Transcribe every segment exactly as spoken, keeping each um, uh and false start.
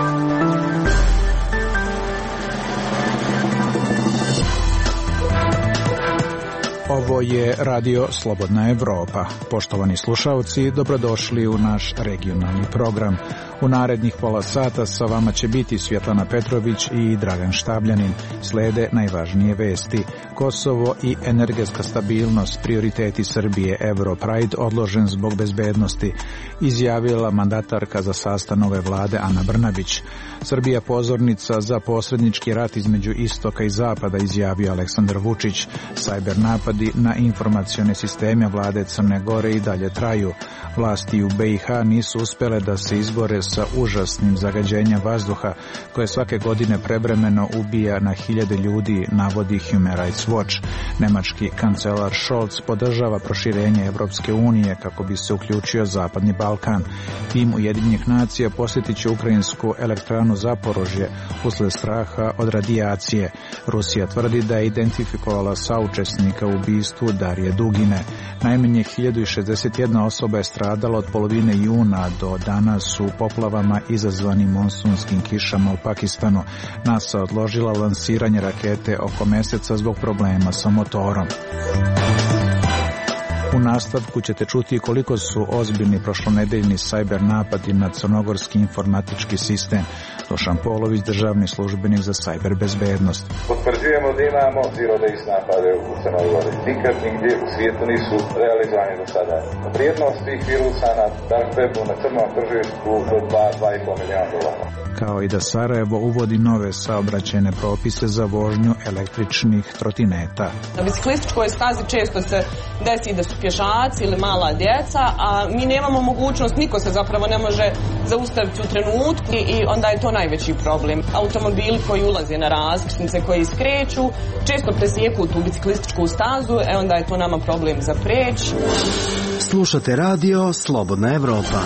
Ovo je Radio Slobodna Evropa. Poštovani slušalci, dobrodošli u naš regionalni program. U narednih pola sata sa vama će biti Svjetlana Petrović i Dragan Štabljanin. Slede najvažnije vesti. Kosovo i energetska stabilnost, prioriteti Srbije, Europride odložen zbog bezbednosti, izjavila mandatarka za sastav nove vlade Ana Brnabić. Srbija pozornica za posrednički rat između istoka i zapada, izjavio Aleksandar Vučić. Sajber napadi na informacione sisteme vlade Crne Gore i dalje traju. Vlasti u B i H nisu uspjele da se izbore sa užasnim zagađenjem vazduha koje svake godine prevremeno ubija na hiljade ljudi, navodi Human Rights Watch. Nemački kancelar Scholz podržava proširenje Evropske unije kako bi se uključio Zapadni Balkan. Tim Ujedinjenih nacija posjetit će ukrajinsku elektranu Zaporožje usled straha od radijacije. Rusija tvrdi da je identifikovala saučesnika u ubistvu Darije Dugine. Najmanje hiljadu šezdeset jedna osoba je stradala od polovine juna do danas u poplavama izazvanim monsunskim kišama u Pakistanu. NASA odložila lansiranje rakete oko mjeseca zbog problema sa motorom. U nastavku ćete čuti koliko su ozbiljni prošlonedeljni sajber napadi na crnogorski informatički sistem. Dušan Polović, državni službenik za sajber bezbednost. Potvrđujemo da imamo zero days napade u Crnoj Gori. Nikad nigdje u svijetu nisu realizovani do sada. Vrijednost tih virusa na dark webu na crnom tržištu do dva do dva i pol milijuna dolara. Kao i da Sarajevo uvodi nove saobraćajne propise za vožnju električnih trotineta. Na biciklističkoj stazi često se desi da su pješaci ili mala djeca, a mi nemamo mogućnost, niko se zapravo ne može zaustaviti u trenutku i onda je to najveći problem. Automobili koji ulaze na raskrsnice, koji skreću, često presjeku tu biciklističku stazu, e onda je to nama problem za preći. Slušate radio Slobodna Evropa.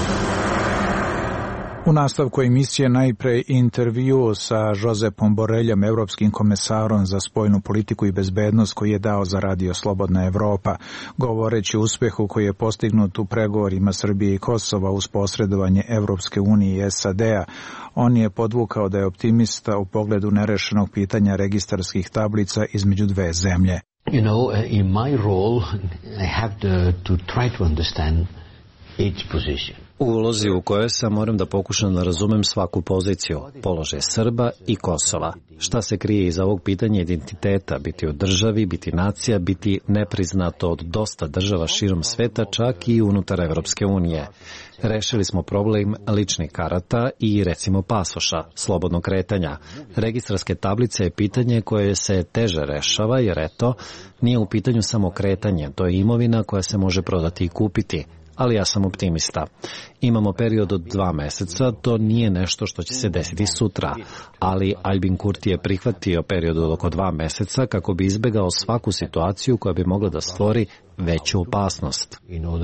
U nastavku emisije najprej intervju sa Josepom Boreljom, evropskim komesarom za spoljnu politiku i bezbednost, koji je dao za Radio Slobodna Evropa. Govoreći o uspjehu koji je postignut u pregovorima Srbije i Kosova uz posredovanje Evropske unije i S A D-a, on je podvukao da je optimista u pogledu nerešenog pitanja registarskih tablica između dve zemlje. You know, in my role, I have to, to try to understand each position. U ulozi u kojoj sam moram da pokušam da razumem svaku poziciju, položaj Srba i Kosova. Šta se krije iza ovog pitanja identiteta, biti u državi, biti nacija, biti nepriznato od dosta država širom sveta, čak i unutar Evropske unije. Rešili smo problem ličnih karata i recimo pasoša, slobodnog kretanja. Registarske tablice je pitanje koje se teže rešava jer eto, nije u pitanju samo kretanje, to je imovina koja se može prodati i kupiti. Ali ja sam optimista. Imamo period od dva meseca, to nije nešto što će se desiti sutra, ali Albin Kurti je prihvatio period od oko dva meseca kako bi izbegao svaku situaciju koja bi mogla da stvori veću opasnost.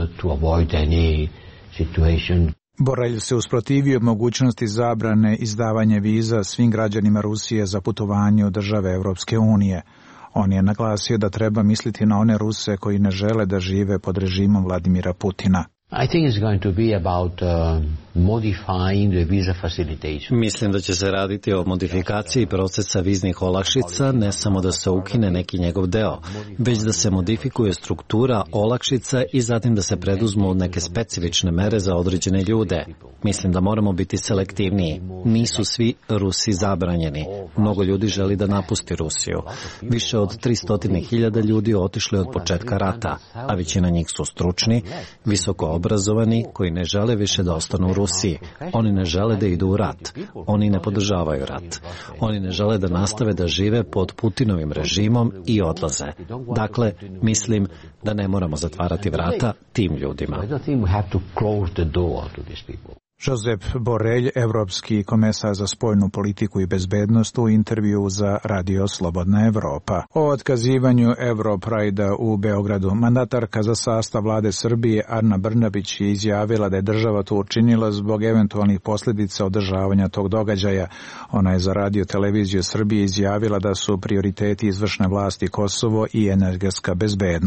Borelj se usprotivio mogućnosti zabrane izdavanja viza svim građanima Rusije za putovanje u države Evropske unije. On je naglasio da treba misliti na one Ruse koji ne žele da žive pod režimom Vladimira Putina. I think it's going to be about uh, modifying the visa facilitation. Mislim da će se raditi o modifikaciji procesa viznih olakšica, ne samo da se ukine neki njegov deo, već da se modifikuje struktura olakšica i zatim da se preduzmu neke specifične mere za određene ljude. Mislim da moramo biti selektivniji. Nisu svi Rusi zabranjeni. Mnogo ljudi želi da napusti Rusiju. Više od tristo hiljada ljudi otišli od početka rata, a većina njih su stručni, visoko obrazovani, koji ne žele više da ostanu u Rusiji. Oni ne žele da idu u rat. Oni ne podržavaju rat. Oni ne žele da nastave da žive pod Putinovim režimom i odlaze. Dakle, mislim da ne moramo zatvarati vrata tim ljudima. Josep Borelj, evropski komesar za spoljnu politiku i bezbednost, u intervju za Radio Slobodna Evropa. O otkazivanju Europride-a u Beogradu mandatarka za sastav vlade Srbije Ana Brnabić je izjavila da je država to učinila zbog eventualnih posljedica održavanja tog događaja. Ona je za Radio televiziju Srbije izjavila da su prioriteti izvršne vlasti Kosovo i energetska bezbednost.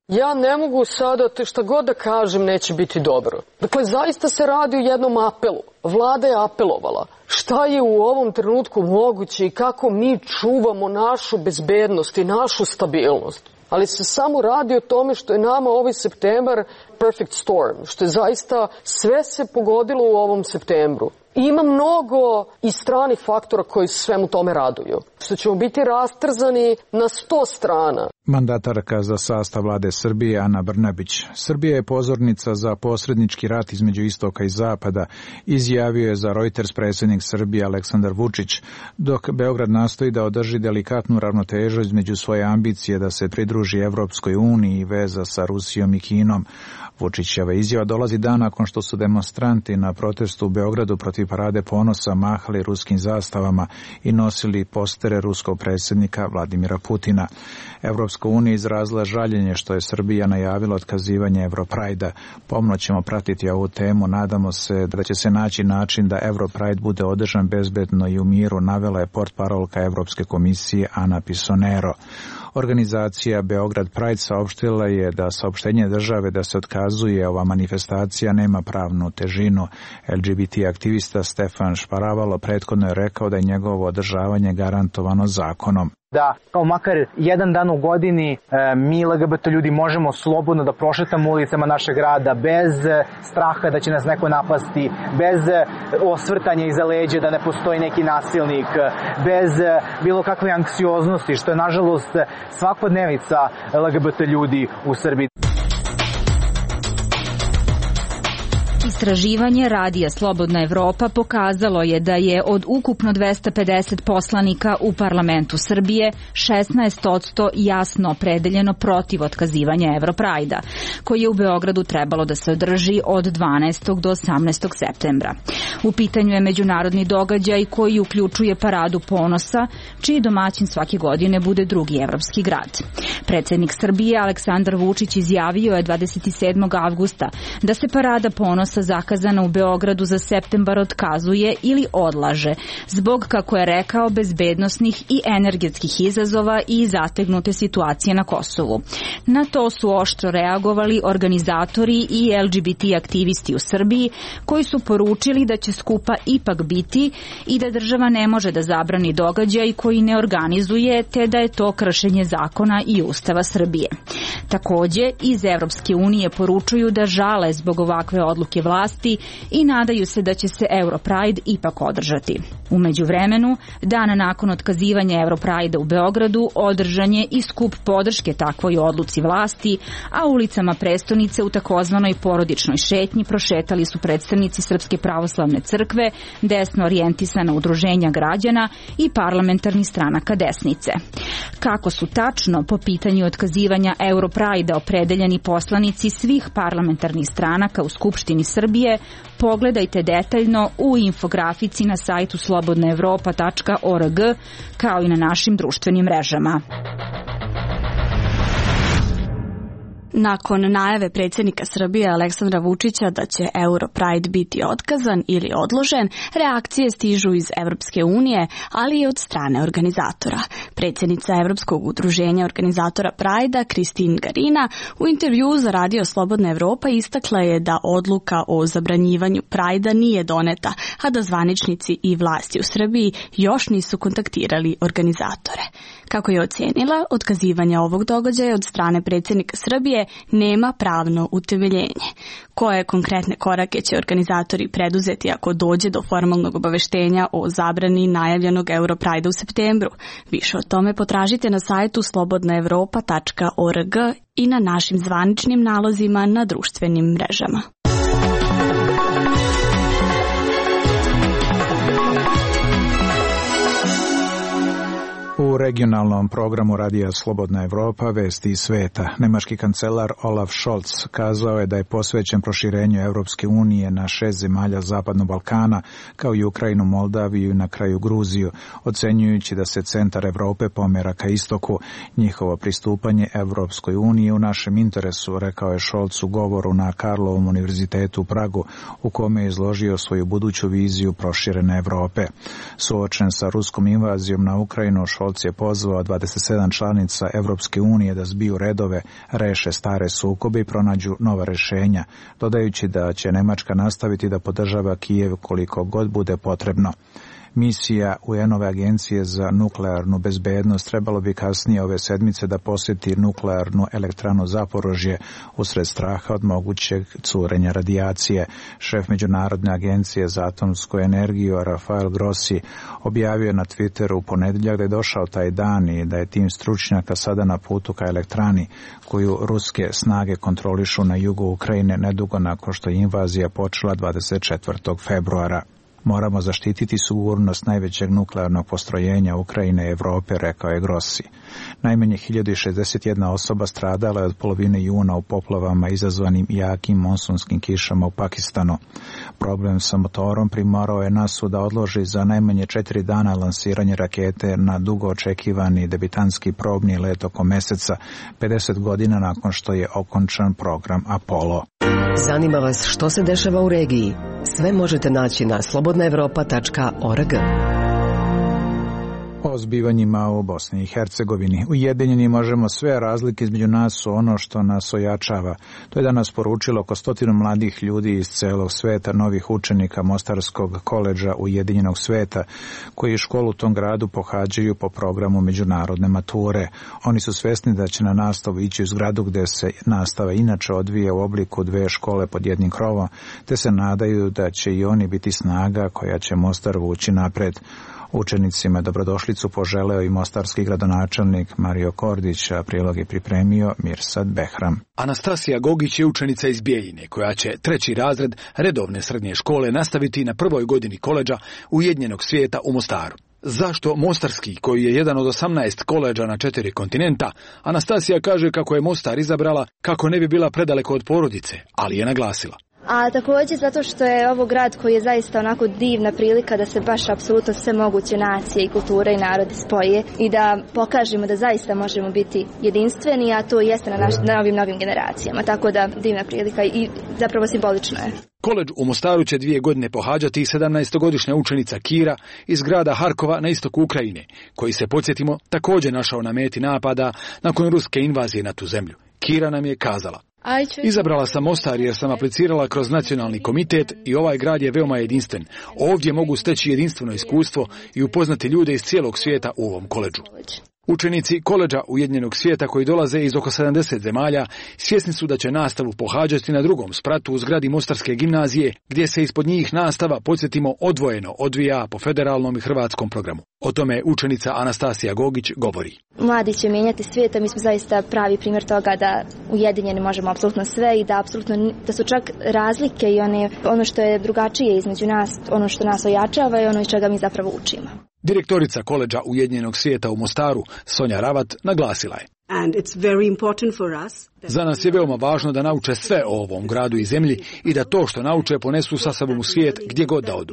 Ja ne mogu sada, te šta god da kažem neće biti dobro. Dakle, zaista se radi o jednom apelu. Vlada je apelovala. Šta je u ovom trenutku moguće i kako mi čuvamo našu bezbednost i našu stabilnost. Ali se samo radi o tome što je nama ovaj septembar perfect storm, što je zaista sve se pogodilo u ovom septembru. Ima mnogo i stranih faktora koji svemu tome raduju, što ćemo biti rastrzani na sto strana. Mandatarka za sastav vlade Srbije Ana Brnabić. Srbija je pozornica za posrednički rat između istoka i zapada, izjavio je za Reuters predsjednik Srbije Aleksandar Vučić, dok Beograd nastoji da održi delikatnu ravnotežu između svoje ambicije da se pridruži Evropskoj uniji i veza sa Rusijom i Kinom. Vučićeva izjava dolazi dan nakon što su demonstranti na protestu u Beogradu protiv Parade ponosa mahali ruskim zastavama i nosili postere ruskog predsjednika Vladimira Putina. Evropska unija izrazila žaljenje što je Srbija najavila otkazivanje Europrajda. Pomno ćemo pratiti ovu temu, nadamo se da će se naći način da Europride bude održan bezbedno i u miru, navela je portparolka Evropske komisije Ana Pisonero. Organizacija Beograd Pride saopštila je da saopštenje države da se otkazuje ova manifestacija nema pravnu težinu. L G B T aktivista Stefan Šparavalo prethodno je rekao da je njegovo održavanje garantovano zakonom. Da kao makar jedan dan u godini e, mi L G B T ljudi možemo slobodno da prošetamo ulicama našeg grada bez straha da će nas neko napasti, bez osvrtanja iza leđa da ne postoji neki nasilnik, bez bilo kakve anksioznosti, što je nažalost svakodnevica L G B T ljudi u Srbiji. Istraživanje Radija Slobodna Evropa pokazalo je da je od ukupno dvesta pedeset poslanika u parlamentu Srbije šesnaest posto jasno opredeljeno protiv otkazivanja Europrajda, koji je u Beogradu trebalo da se održi od dvanaestog do osamnaestog septembra. U pitanju je međunarodni događaj koji uključuje Paradu ponosa, čiji domaćin svake godine bude drugi evropski grad. Predsjednik Srbije Aleksandar Vučić izjavio je dvadeset sedmog avgusta da se Parada ponosa zakazana u Beogradu za septembar otkazuje ili odlaže zbog, kako je rekao, bezbednosnih i energetskih izazova i zategnute situacije na Kosovu. Na to su oštro reagovali organizatori i L G B T aktivisti u Srbiji, koji su poručili da će skupa ipak biti i da država ne može da zabrani događaj koji ne organizuje, te da je to kršenje zakona i Ustava Srbije. Takođe, iz Evropske unije poručuju da žale zbog ovakve odluke vlasti i nadaju se da će se Europride ipak održati. U međuvremenu, dan nakon otkazivanja Europrida u Beogradu održan je i skup podrške takvoj odluci vlasti, a ulicama prestonice u takozvanoj porodičnoj šetnji prošetali su predstavnici Srpske pravoslavne crkve, desno orijentisana udruženja građana i parlamentarnih stranaka desnice. Kako su tačno po pitanju otkazivanja Europrida opredeljeni poslanici svih parlamentarnih stranaka u Skupštini Srbije, pogledajte detaljno u infografici na sajtu slobodna evropa tačka org, kao i na našim društvenim mrežama. Nakon najave predsjednika Srbije Aleksandra Vučića da će Europride biti otkazan ili odložen, reakcije stižu iz Evropske unije, ali i od strane organizatora. Predsjednica Evropskog udruženja organizatora Prajda, Kristin Garina, u intervjuu za Radio Slobodna Evropa istakla je da odluka o zabranjivanju Prajda nije doneta, a da zvaničnici i vlasti u Srbiji još nisu kontaktirali organizatore. Kako je ocijenila, otkazivanje ovog događaja od strane predsjednika Srbije nema pravno utemeljenje. Koje konkretne korake će organizatori preduzeti ako dođe do formalnog obaveštenja o zabrani najavljenog Europrida u septembru? Više o tome potražite na sajtu slobodna evropa tačka org i na našim zvaničnim nalozima na društvenim mrežama. U regionalnom programu Radija Slobodna Evropa vesti iz sveta. Nemački kancelar Olaf Scholz kazao je da je posvećen proširenju Evropske unije na šest zemalja Zapadnog Balkana, kao i Ukrajinu, Moldaviju i na kraju Gruziju, ocenjujući da se centar Evrope pomera ka istoku. Njihovo pristupanje Evropskoj uniji u našem interesu, rekao je Scholz u govoru na Karlovom univerzitetu u Pragu, u kome je izložio svoju buduću viziju proširene Evrope. Suočen sa ruskom invazijom na Ukrajinu, Scholz je pozvao dvadeset sedam članica Evropske unije da zbiju redove, reše stare sukobe i pronađu nova rješenja, dodajući da će Nemačka nastaviti da podržava Kijev koliko god bude potrebno. Misija U N-ove agencije za nuklearnu bezbednost trebalo bi kasnije ove sedmice da posjeti nuklearnu elektranu Zaporožje usred straha od mogućeg curenja radijacije. Šef Međunarodne agencije za atomsku energiju Rafael Grossi objavio na Twitteru u ponedjeljak da je došao taj dan i da je tim stručnjaka sada na putu ka elektrani koju ruske snage kontrolišu na jugu Ukrajine nedugo nakon što je invazija počela dvadeset četvrtog februara. Moramo zaštititi sigurnost najvećeg nuklearnog postrojenja Ukrajine i Evrope, rekao je Grossi. Najmanje hiljadu šezdeset jedna osoba stradala je od polovine juna u poplavama izazvanim jakim monsunskim kišama u Pakistanu. Problem sa motorom primorao je nasu da odloži za najmanje četiri dana lansiranje rakete na dugo očekivani debitanski probni let oko meseca, pedeset godina nakon što je okončan program Apollo. Zanima vas što se dešava u regiji? Sve možete naći na slobodna evropa tačka org. O zbivanjima u Bosni i Hercegovini. Ujedinjeni možemo sve, razlike između nas su ono što nas ojačava. To je danas poručilo oko stotinu mladih ljudi iz celog sveta, novih učenika Mostarskog koledža Ujedinjenog sveta, koji školu u tom gradu pohađaju po programu međunarodne mature. Oni su svesni da će na nastavu ići u zgradu gde se nastava inače odvija u obliku dve škole pod jednim krovom, te se nadaju da će i oni biti snaga koja će Mostar vući napred. Učenicima dobrodošlicu poželeo i mostarski gradonačelnik Mario Kordić, a prilog je pripremio Mirsad Behram. Anastasija Gogić je učenica iz Bijeljine, koja će treći razred redovne srednje škole nastaviti na prvoj godini koledža Ujedinjenog svijeta u Mostaru. Zašto Mostarski, koji je jedan od osamnaest koledža na četiri kontinenta, Anastasija kaže kako je Mostar izabrala kako ne bi bila predaleko od porodice, ali je naglasila. A također zato što je ovo grad koji je zaista onako divna prilika da se baš apsolutno sve moguće nacije i kulture i narodi spoje i da pokažemo da zaista možemo biti jedinstveni, a to jeste na, naš, na ovim novim generacijama. Tako da divna prilika i zapravo simbolično je. Koledž u Mostaru će dvije godine pohađati i sedamnaestogodišnja učenica Kira iz grada Harkova na istoku Ukrajine, koji se, podsjetimo, također našao na meti napada nakon ruske invazije na tu zemlju. Kira nam je kazala: izabrala sam Mostar jer sam aplicirala kroz nacionalni komitet i ovaj grad je veoma jedinstven. Ovdje mogu steći jedinstveno iskustvo i upoznati ljude iz cijelog svijeta u ovom koledžu. Učenici koledža Ujedinjenog svijeta koji dolaze iz oko sedamdeset zemalja svjesni su da će nastavu pohađati na drugom spratu u zgradi Mostarske gimnazije, gdje se ispod njih nastava, podsjetimo, odvojeno odvija po federalnom i hrvatskom programu. O tome učenica Anastasija Gogić govori. Mladi će mijenjati svijet, a mi smo zaista pravi primjer toga da ujedinjeni možemo apsolutno sve i da apsolutno da su čak razlike i one, ono što je drugačije između nas, ono što nas ojačava i ono iz čega mi zapravo učimo. Direktorica koledža Ujedinjenog svijeta u Mostaru, Sonja Ravat, naglasila je. And it's very important for us. Za nas je veoma važno da nauče sve o ovom gradu i zemlji i da to što nauče ponesu sa sobom u svijet gdje god da odu.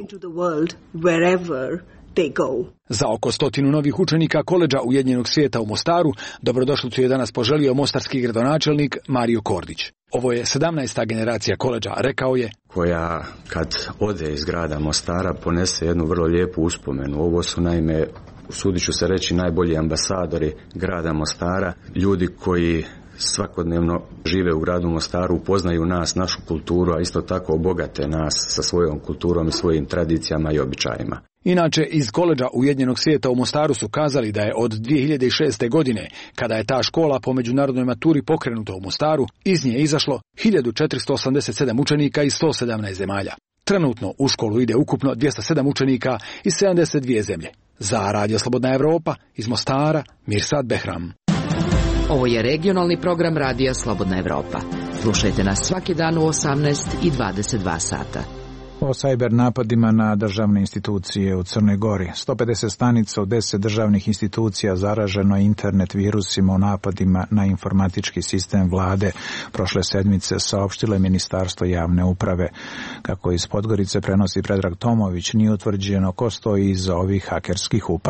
Za oko stotinu novih učenika koledža Ujedinjenog svijeta u Mostaru dobrodošlicu je danas poželio mostarski gradonačelnik Mario Kordić. Ovo je sedamnaesta generacija koledža, rekao je, koja kad ode iz grada Mostara ponese jednu vrlo lijepu uspomenu. Ovo su naime, usudit ću se reći, najbolji ambasadori grada Mostara, ljudi koji svakodnevno žive u gradu Mostaru, upoznaju nas, našu kulturu, a isto tako obogate nas sa svojom kulturom i svojim tradicijama i običajima. Inače, iz koledža Ujedinjenog svijeta u Mostaru su kazali da je od dvije hiljade šeste. godine, kada je ta škola po međunarodnoj maturi pokrenuta u Mostaru, iz nje izašlo hiljadu četiristo osamdeset sedam učenika iz sto sedamnaest zemalja. Trenutno u školu ide ukupno dvjesto sedam učenika iz sedamdeset dvije zemlje. Za Radio Slobodna Evropa, iz Mostara, Mirsad Behram. Ovo je regionalni program Radija Slobodna Evropa. Slušajte nas svaki dan u osamnaest i dvadeset dva sata. O sajber napadima na državne institucije u Crnoj Gori. sto pedeset stanica u deset državnih institucija zaraženo je internet virusima u napadima na informatički sistem vlade. Prošle sedmice saopštilo je Ministarstvo javne uprave. Kako iz Podgorice prenosi Predrag Tomović, nije utvrđeno ko stoji iza ovih hakerskih upada.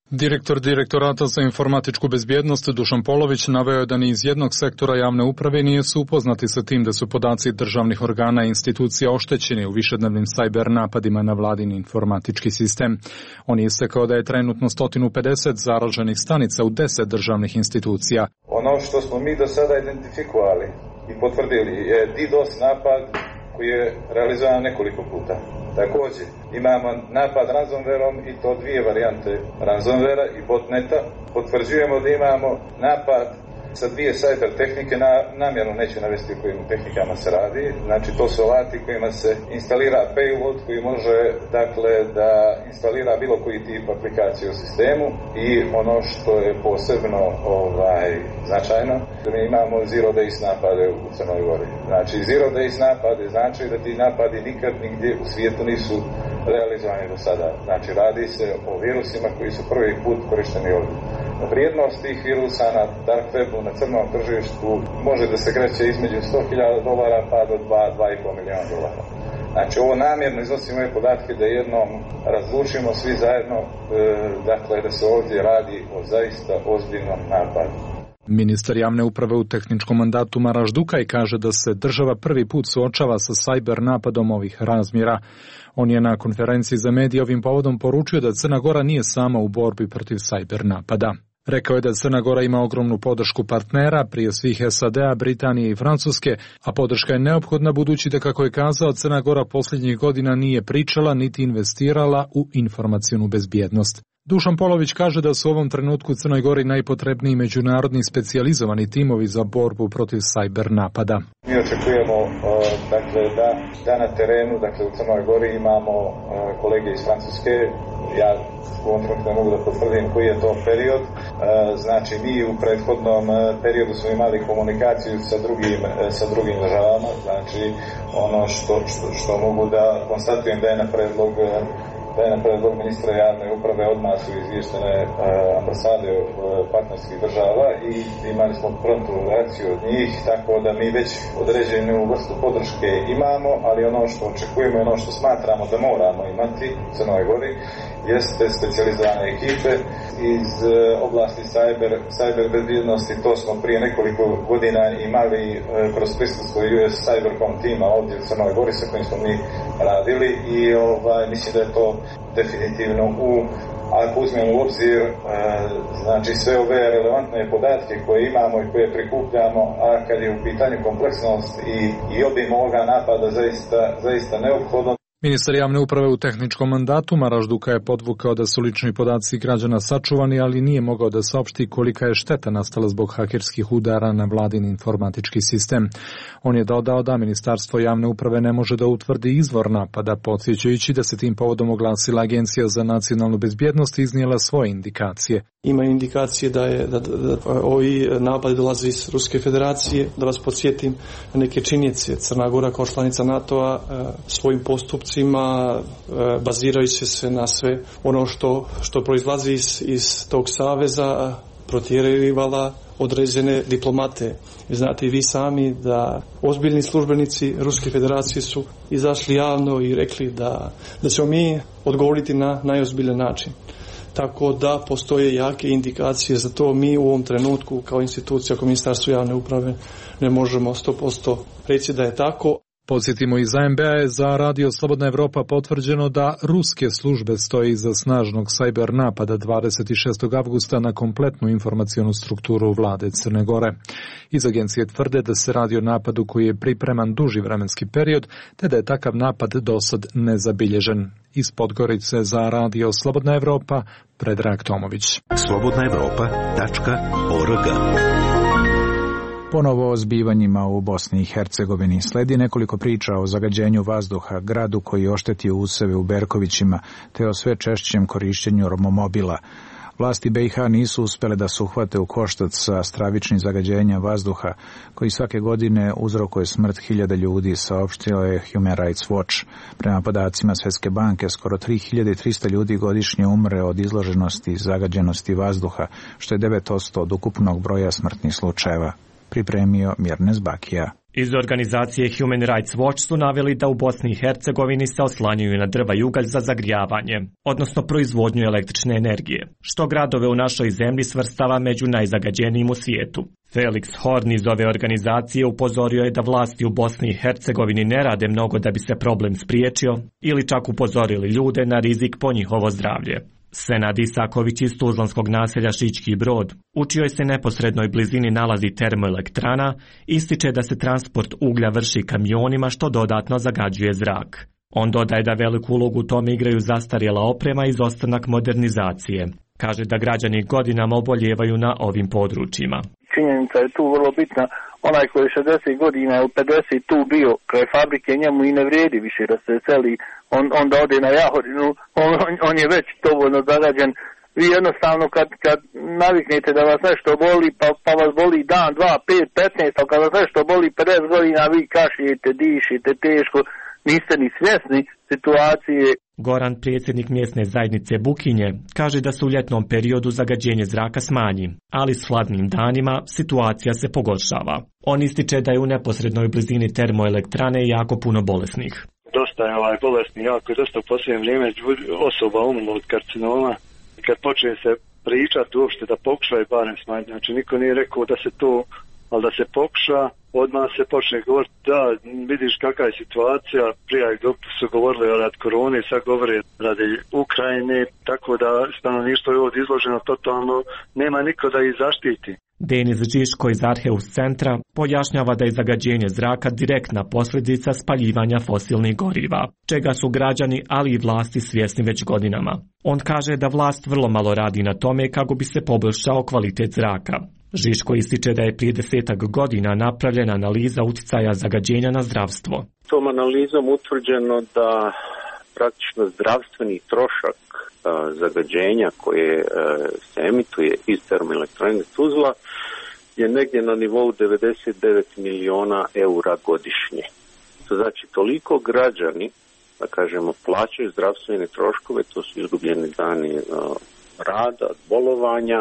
Direktor Direktorata za informatičku bezbjednost Dušan Polović naveo da ni iz jednog sektora javne uprave nije su upoznati sa tim da su podaci državnih organa i institucija oštećeni u višednevnim sajber napadima na vladin informatički sistem. On je istakao da je trenutno sto pedeset zaraženih stanica u deset državnih institucija. Ono što smo mi do sada identifikovali i potvrdili je DDoS napad koji je realizovan nekoliko puta. Također, imamo napad ransomwareom i to dvije varijante ransomwarea i botneta. Potvrđujemo da imamo napad sa dvije cyber tehnike, na, namjerno neću navesti o kojim tehnikama se radi. Znači, to su alati kojima se instalira payload koji može, dakle, da instalira bilo koji tip aplikacije u sistemu i ono što je posebno ovaj, značajno, da mi imamo zero days napade u Crnoj Gori. Znači, zero days napade znači da ti napadi nikad nigdje u svijetu nisu realizovani do sada. Znači, radi se o virusima koji su prvi put korišteni ovdje. Vrijednost tih virusa na dark webu, na crnom tržištu, može da se kreće između sto hiljada dolara pa do dva do dva i pol milijuna dolara. Znači, ovo namjerno iznosimo ove podatke da jednom razlučimo svi zajedno, e, dakle, da se ovdje radi o zaista ozbiljnom napadu. Ministar javne uprave u tehničkom mandatu Maraš Dukaj kaže da se država prvi put suočava sa sajber napadom ovih razmjera. On je na konferenciji za medije ovim povodom poručio da Crna Gora nije sama u borbi protiv sajber napada. Rekao je da Crna Gora ima ogromnu podršku partnera, prije svih S A D-a, Britanije i Francuske, a podrška je neophodna budući da, kako je kazao, Crna Gora posljednjih godina nije pričala niti investirala u informacionu bezbjednost. Dušan Polović kaže da su u ovom trenutku u Crnoj Gori najpotrebniji međunarodni specijalizovani timovi za borbu protiv sajber napada. Mi očekujemo dakle, da, da na terenu, dakle u Crnoj Gori imamo kolege iz Francuske. Ja u ovom trenutku ne mogu da potvrdim koji je to period. Znači, mi u prethodnom periodu smo imali komunikaciju sa drugim, sa drugim državama. Znači, ono što, što, što mogu da konstatujem da je na predlog da je na predlog ministra javne uprave odmah su izvještene uh, ambasade uh, partnerskih država i imali smo promptnu reakciju od njih, tako da mi već određenu vrstu podrške imamo, ali ono što očekujemo i ono što smatramo da moramo imati u Crnoj Gori jeste specijalizovane ekipe iz uh, oblasti cyber, cyber bezbjednosti. To smo prije nekoliko godina imali uh, kroz prisustvo U S Cybercom tima ovdje u Crnoj Gori sa kojim smo mi radili i ovaj, mislim da je to definitivno u, ako uzmemo u obzir e, znači sve ove relevantne podatke koje imamo i koje prikupljamo, a kad je u pitanju kompleksnost i, i obim ovoga napada zaista, zaista neophodno. Ministar javne uprave u tehničkom mandatu Maraš Dukaj je podvukao da su lični podaci građana sačuvani, ali nije mogao da saopšti kolika je šteta nastala zbog hakerskih udara na vladin informatički sistem. On je dodao da Ministarstvo javne uprave ne može da utvrdi izvor napada, podsjećajući da se tim povodom oglasila Agencija za nacionalnu bezbjednost i iznijela svoje indikacije. Ima indikacije da je da, da, da ovi napadi dolaze iz Ruske federacije. Da vas podsjetim na neke činjenice. Crna Gora kao članica NATO-a svojim postupcima bazirajući se na sve ono što, što proizlazi iz, iz tog saveza protjerivala određene diplomate. Znate i vi sami da ozbiljni službenici Ruske federacije su izašli javno i rekli da, da ćemo mi odgovoriti na najozbiljan način. Tako da postoje jake indikacije za to. Mi u ovom trenutku kao institucija, kao Ministarstvo javne uprave ne možemo sto posto reći da je tako. Podsjetimo, iz A M B-a je za Radio Slobodna Evropa potvrđeno da ruske službe stoji iza snažnog sajber napada dvadeset šestog avgusta na kompletnu informacionu strukturu vlade Crne Gore. Iz agencije tvrde da se radi o napadu koji je pripreman duži vremenski period, te da je takav napad dosad nezabilježen. Iz Podgorice za Radio Slobodna Evropa, Predrag Tomović. slobodna evropa tačka org. Ponovo o zbivanjima u Bosni i Hercegovini sledi nekoliko priča o zagađenju vazduha, gradu koji je oštetio useve u Berkovićima, te o sve češćem korišćenju romomobila. Vlasti B i H nisu uspjele da se uhvate u koštac sa stravičnim zagađenjem vazduha, koji svake godine uzrokuje smrt hiljada ljudi, saopštio je Human Rights Watch. Prema podacima Svjetske banke, skoro tri hiljade trista ljudi godišnje umre od izloženosti i zagađenosti vazduha, što je devet posto od ukupnog broja smrtnih slučajeva. Pripremio Mirnes Bakija. Iz organizacije Human Rights Watch su naveli da u Bosni i Hercegovini se oslanjaju na drva i ugalj za zagrijavanje, odnosno proizvodnju električne energije, što gradove u našoj zemlji svrstava među najzagađenijim u svijetu. Felix Horn iz ove organizacije upozorio je da vlasti u Bosni i Hercegovini ne rade mnogo da bi se problem spriječio ili čak upozorili ljude na rizik po njihovo zdravlje. Senad Isaković iz tuzlanskog naselja Šički Brod, u čijoj se neposrednoj blizini nalazi termoelektrana, ističe da se transport uglja vrši kamionima što dodatno zagađuje zrak. On dodaje da veliku ulogu u tome igraju zastarjela oprema i izostanak modernizacije. Kaže da građani godinama oboljevaju na ovim područjima. Činjenica je tu vrlo bitna. Onaj koji je šezdeset godina ili pedeset tu bio kraj fabrike, njemu i ne vrijedi više da se seli, on onda ode na Jahodinu, on, on, on je već dovoljno zagađen. Vi jednostavno kad, kad naviknete da vas nešto boli, pa, pa vas boli dan, dva, pet, petnaest, a kad vas nešto boli pedeset godina, vi kašljete, dišete teško, niste ni svjesni situacije. Goran, predsjednik mjesne zajednice Bukinje, kaže da se u ljetnom periodu zagađenje zraka smanji, ali s hladnim danima situacija se pogoršava. On ističe da je u neposrednoj blizini termoelektrane jako puno bolesnih. Dosta je ovaj bolesni, jako je dosta u posljednje vrijeme osoba umrlo od karcinoma. Kad počne se pričati uopšte da pokušaju barem smanjiti, znači niko nije rekao da se to, ali da se pokuša, odmah se počne govoriti da vidiš kakva je situacija, prije dok su govorili radi korone, sad govore radi Ukrajine, tako da stanovništvo je ovdje izloženo totalno, nema niko da ih zaštiti. Denis Žiško iz Arheus centra pojašnjava da je zagađenje zraka direktna posljedica spaljivanja fosilnih goriva, čega su građani, ali i vlasti svjesni već godinama. On kaže da vlast vrlo malo radi na tome kako bi se poboljšao kvalitet zraka. Žiško ističe da je prije desetak godina napravljena analiza utjecaja zagađenja na zdravstvo. Tom analizom utvrđeno da praktično zdravstveni trošak a, zagađenja koje a, se emituje iz termoelektrane Tuzla je negdje na nivou devedeset devet miliona eura godišnje. To znači toliko građani, da kažemo, plaćaju zdravstvene troškove, to su izgubljeni dani a, rada, bolovanja,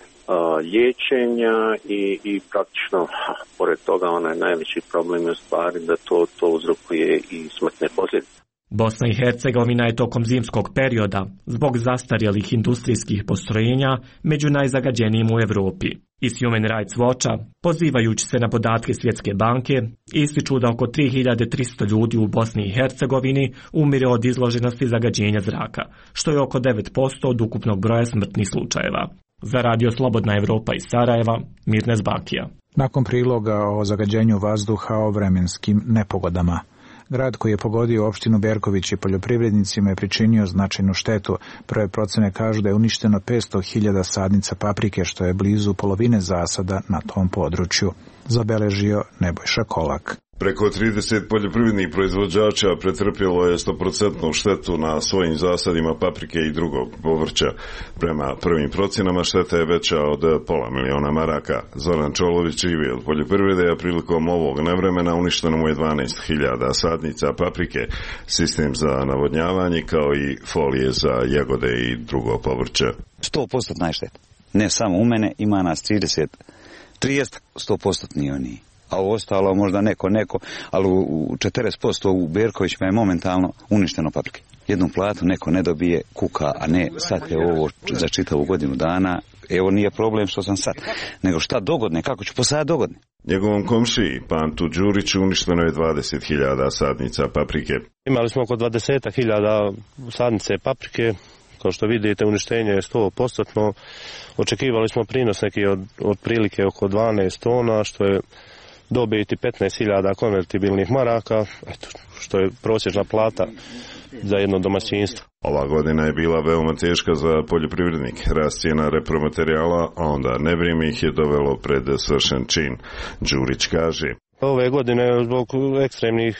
liječenja i, i praktično, pored toga, onaj najveći problem je u stvari da to, to uzrokuje i smrtne posljedice. Bosna i Hercegovina je tokom zimskog perioda, zbog zastarjelih industrijskih postrojenja, među najzagađenijim u Europi. Iz Human Rights Watcha, pozivajući se na podatke Svjetske banke, ističu da oko tri hiljade tristo ljudi u Bosni i Hercegovini umire od izloženosti zagađenja zraka, što je oko devet posto od ukupnog broja smrtnih slučajeva. Za Radio Slobodna Evropa iz Sarajeva, Mirnes Bakija. Nakon priloga o zagađenju vazduha o vremenskim nepogodama. Grad koji je pogodio opštinu Berković i poljoprivrednicima je pričinio značajnu štetu. Prve procene kažu da je uništeno petsto hiljada sadnica paprike, što je blizu polovine zasada na tom području. Zabeležio Nebojša Kolak. Preko trideset poljoprivrednih proizvođača pretrpjelo je sto posto štetu na svojim zasadima paprike i drugog povrća. Prema prvim procjenama šteta je veća od pola miliona maraka. Zoran Čolović živi od poljoprivrede, a prilikom ovog nevremena uništeno mu je dvanaest hiljada sadnica paprike, sistem za navodnjavanje kao i folije za jagode i drugo povrće. sto posto šteta. Ne samo u mene, ima nas trideset, trideset sto posto oni. A ovo ostalo možda neko, neko, ali u četrdeset posto u Berkovićima je momentalno uništeno paprike. Jednu platu neko ne dobije, kuka, a ne sad je ovo za čitavu godinu dana. Evo nije problem što sam sad, nego šta dogodne, kako ću posaditi dogodne. Njegovom komšiji, Pantu Đuriću, uništeno je dvadeset hiljada sadnica paprike. Imali smo oko dvadeset hiljada sadnice paprike. Kao što vidite, uništenje je sto posto. Očekivali smo prinos neki od, od prilike oko dvanaest tona, što je dobiti petnaest hiljada konvertibilnih maraka, eto, što je prosječna plata za jedno domaćinstvo. Ova godina je bila veoma teška za poljoprivrednike. Rast cijena repromaterijala, a onda nevrijeme ih je dovelo pred svršen čin. Đurić kaže: Ove godine zbog ekstremnih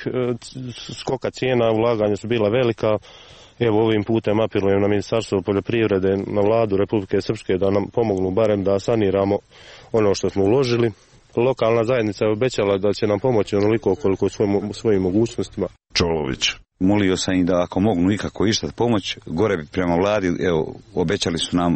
skoka cijena ulaganja su bila velika. Evo ovim putem apelujem na Ministarstvo poljoprivrede, na vladu Republike Srpske da nam pomognu barem da saniramo ono što smo uložili. Lokalna zajednica je obećala da će nam pomoći onoliko koliko svojim, svojim mogućnostima. Čolović. Molio sam i da ako mogu ikako išta pomoć, gore bi prema vladi, evo, obećali su nam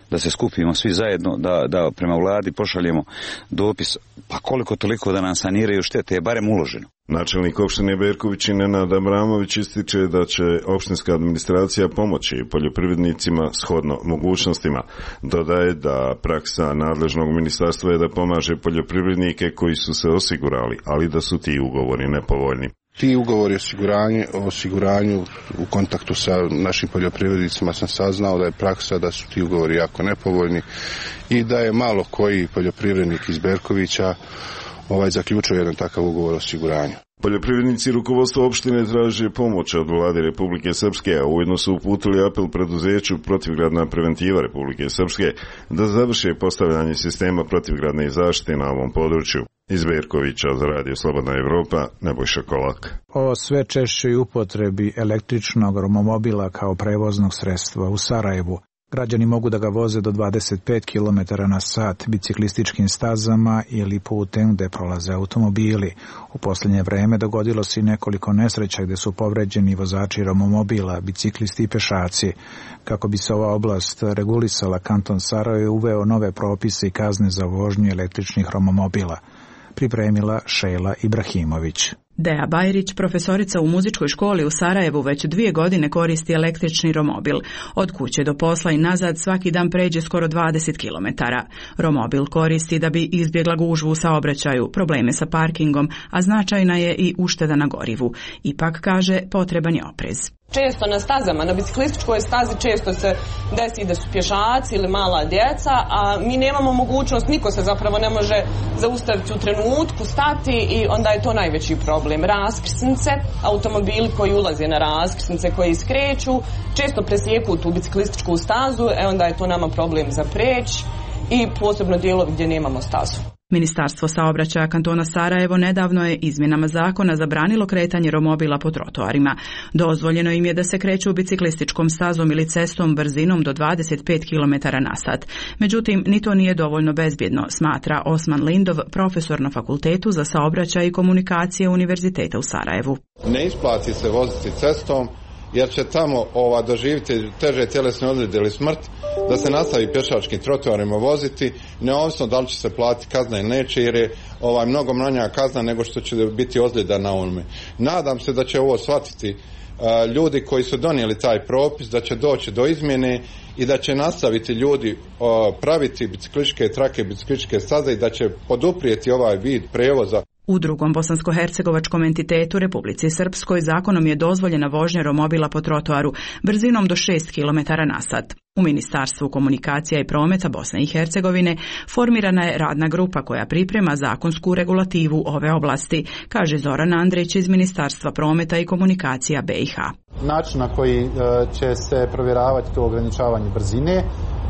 da se skupimo svi zajedno, da, da prema vladi pošaljemo dopis, pa koliko toliko da nam saniraju štete, je barem uloženo. Načelnik opštine Berković i Nenad Abramović ističe da će opštinska administracija pomoći poljoprivrednicima shodno mogućnostima. Dodaje da praksa nadležnog ministarstva je da pomaže poljoprivrednike koji su se osigurali, ali da su ti ugovori nepovoljni. Ti ugovori osiguranje, o osiguranju u kontaktu sa našim poljoprivrednicima sam saznao da je praksa da su ti ugovori jako nepovoljni i da je malo koji poljoprivrednik iz Berkovića ovaj zaključio jedan takav ugovor o osiguranju. Poljoprivrednici rukovodstva opštine traže pomoć od vlade Republike Srpske, a ujedno su uputili apel preduzeću Protivgradna preventiva Republike Srpske da završe postavljanje sistema protivgradne zaštite na ovom području. Iz Berkovića za Radio Slobodna Evropa, Nebojša Kolak. O sve češćoj upotrebi električnog romomobila kao prevoznog sredstva u Sarajevu. Građani mogu da ga voze do dvadeset pet kilometara na sat biciklističkim stazama ili putem gde prolaze automobili. U posljednje vreme dogodilo se i nekoliko nesreća gde su povređeni vozači romomobila, biciklisti i pešaci. Kako bi se ova oblast regulisala, kanton Sarajevo je uveo nove propise i kazne za vožnju električnih romomobila. Pripremila Šejla Ibrahimović. Deja Bajrić, profesorica u muzičkoj školi u Sarajevu, već dvije godine koristi električni romobil. Od kuće do posla i nazad svaki dan pređe skoro dvadeset kilometara. Romobil koristi da bi izbjegla gužvu u saobraćaju, probleme sa parkingom, a značajna je i ušteda na gorivu. Ipak, kaže, potreban je oprez. Često na stazama, na biciklističkoj stazi često se desi da su pješaci ili mala djeca, a mi nemamo mogućnost, niko se zapravo ne može zaustaviti u trenutku, stati i onda je to najveći problem. Raskrsnice, automobili koji ulaze na raskrsnice, koji iskreću, često presjeku tu biciklističku stazu, e onda je to nama problem za preć i posebno dijelovi gdje nemamo stazu. Ministarstvo saobraćaja kantona Sarajevo nedavno je izmjenama zakona zabranilo kretanje romobila po trotoarima. Dozvoljeno im je da se kreću biciklističkom stazom ili cestom brzinom do dvadeset pet kilometara na sat. Međutim, ni to nije dovoljno bezbjedno, smatra Osman Lindov, profesor na Fakultetu za saobraćaj i komunikacije Univerziteta u Sarajevu. Ne isplati se voziti cestom jer će tamo ova doživjeti teže tjelesne ozljede ili smrt, da se nastavi pješačkim trotoarima voziti, neovisno da li će se platiti kazna ili neće, jer je ovaj, mnogo manja kazna nego što će biti ozljeda na onome. Nadam se da će ovo shvatiti uh, ljudi koji su donijeli taj propis, da će doći do izmjene i da će nastaviti ljudi uh, praviti biciklističke trake, biciklističke staze i da će poduprijeti ovaj vid prevoza. U drugom bosansko-hercegovačkom entitetu Republici Srpskoj zakonom je dozvoljena vožnja romobila po trotoaru brzinom do šest kilometara na sat. U Ministarstvu komunikacija i prometa Bosne i Hercegovine formirana je radna grupa koja priprema zakonsku regulativu ove oblasti, kaže Zoran Andrić iz Ministarstva prometa i komunikacija B i H. Način na koji će se provjeravati to ograničavanje brzine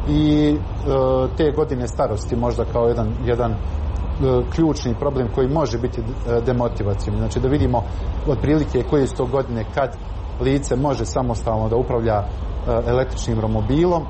i te godine starosti možda kao jedan, jedan ključni problem koji može biti demotivacijom. Znači da vidimo otprilike koje su to godine kad lice može samostalno da upravlja električnim romobilom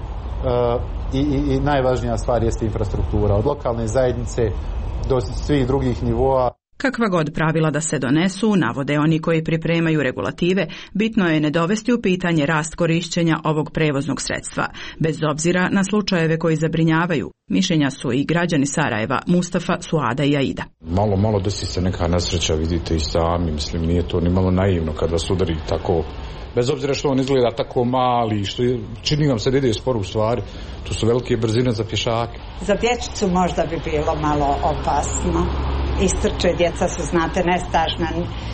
i, i, i najvažnija stvar jeste infrastruktura. Od lokalne zajednice do svih drugih nivoa. Kakva god pravila da se donesu, navode oni koji pripremaju regulative, bitno je ne dovesti u pitanje rast korišćenja ovog prevoznog sredstva, bez obzira na slučajeve koji zabrinjavaju. Mišljenja su i građani Sarajeva, Mustafa, Suada i Aida. Malo, malo desi se neka nesreća, vidite i sami, mislim, nije to ni malo naivno kada vas udari tako, bez obzira što on izgleda tako mali, što je, čini vam se da ide sporo u stvari, tu su velike brzine za pješake. Za dječicu možda bi bilo malo opasno. Istrče, djeca su, znate, nestažna,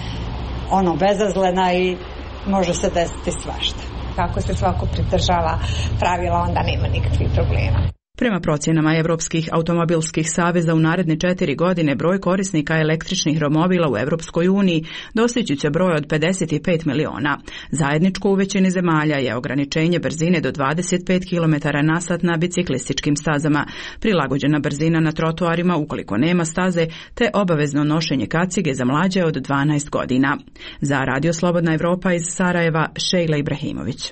ono, bezazlena i može se desiti svašta. Kako se svako pridržava pravila, onda nema nikakvih problema. Prema procjenama Evropskih automobilskih saveza u naredne četiri godine broj korisnika električnih romobila u Evropskoj uniji dostići će broj od pedeset pet miliona. Zajedničko u većini zemalja je ograničenje brzine do dvadeset pet kilometara na sat na biciklističkim stazama, prilagođena brzina na trotoarima ukoliko nema staze, te obavezno nošenje kacige za mlađe od dvanaest godina. Za Radio Slobodna Evropa iz Sarajeva, Šejla Ibrahimović.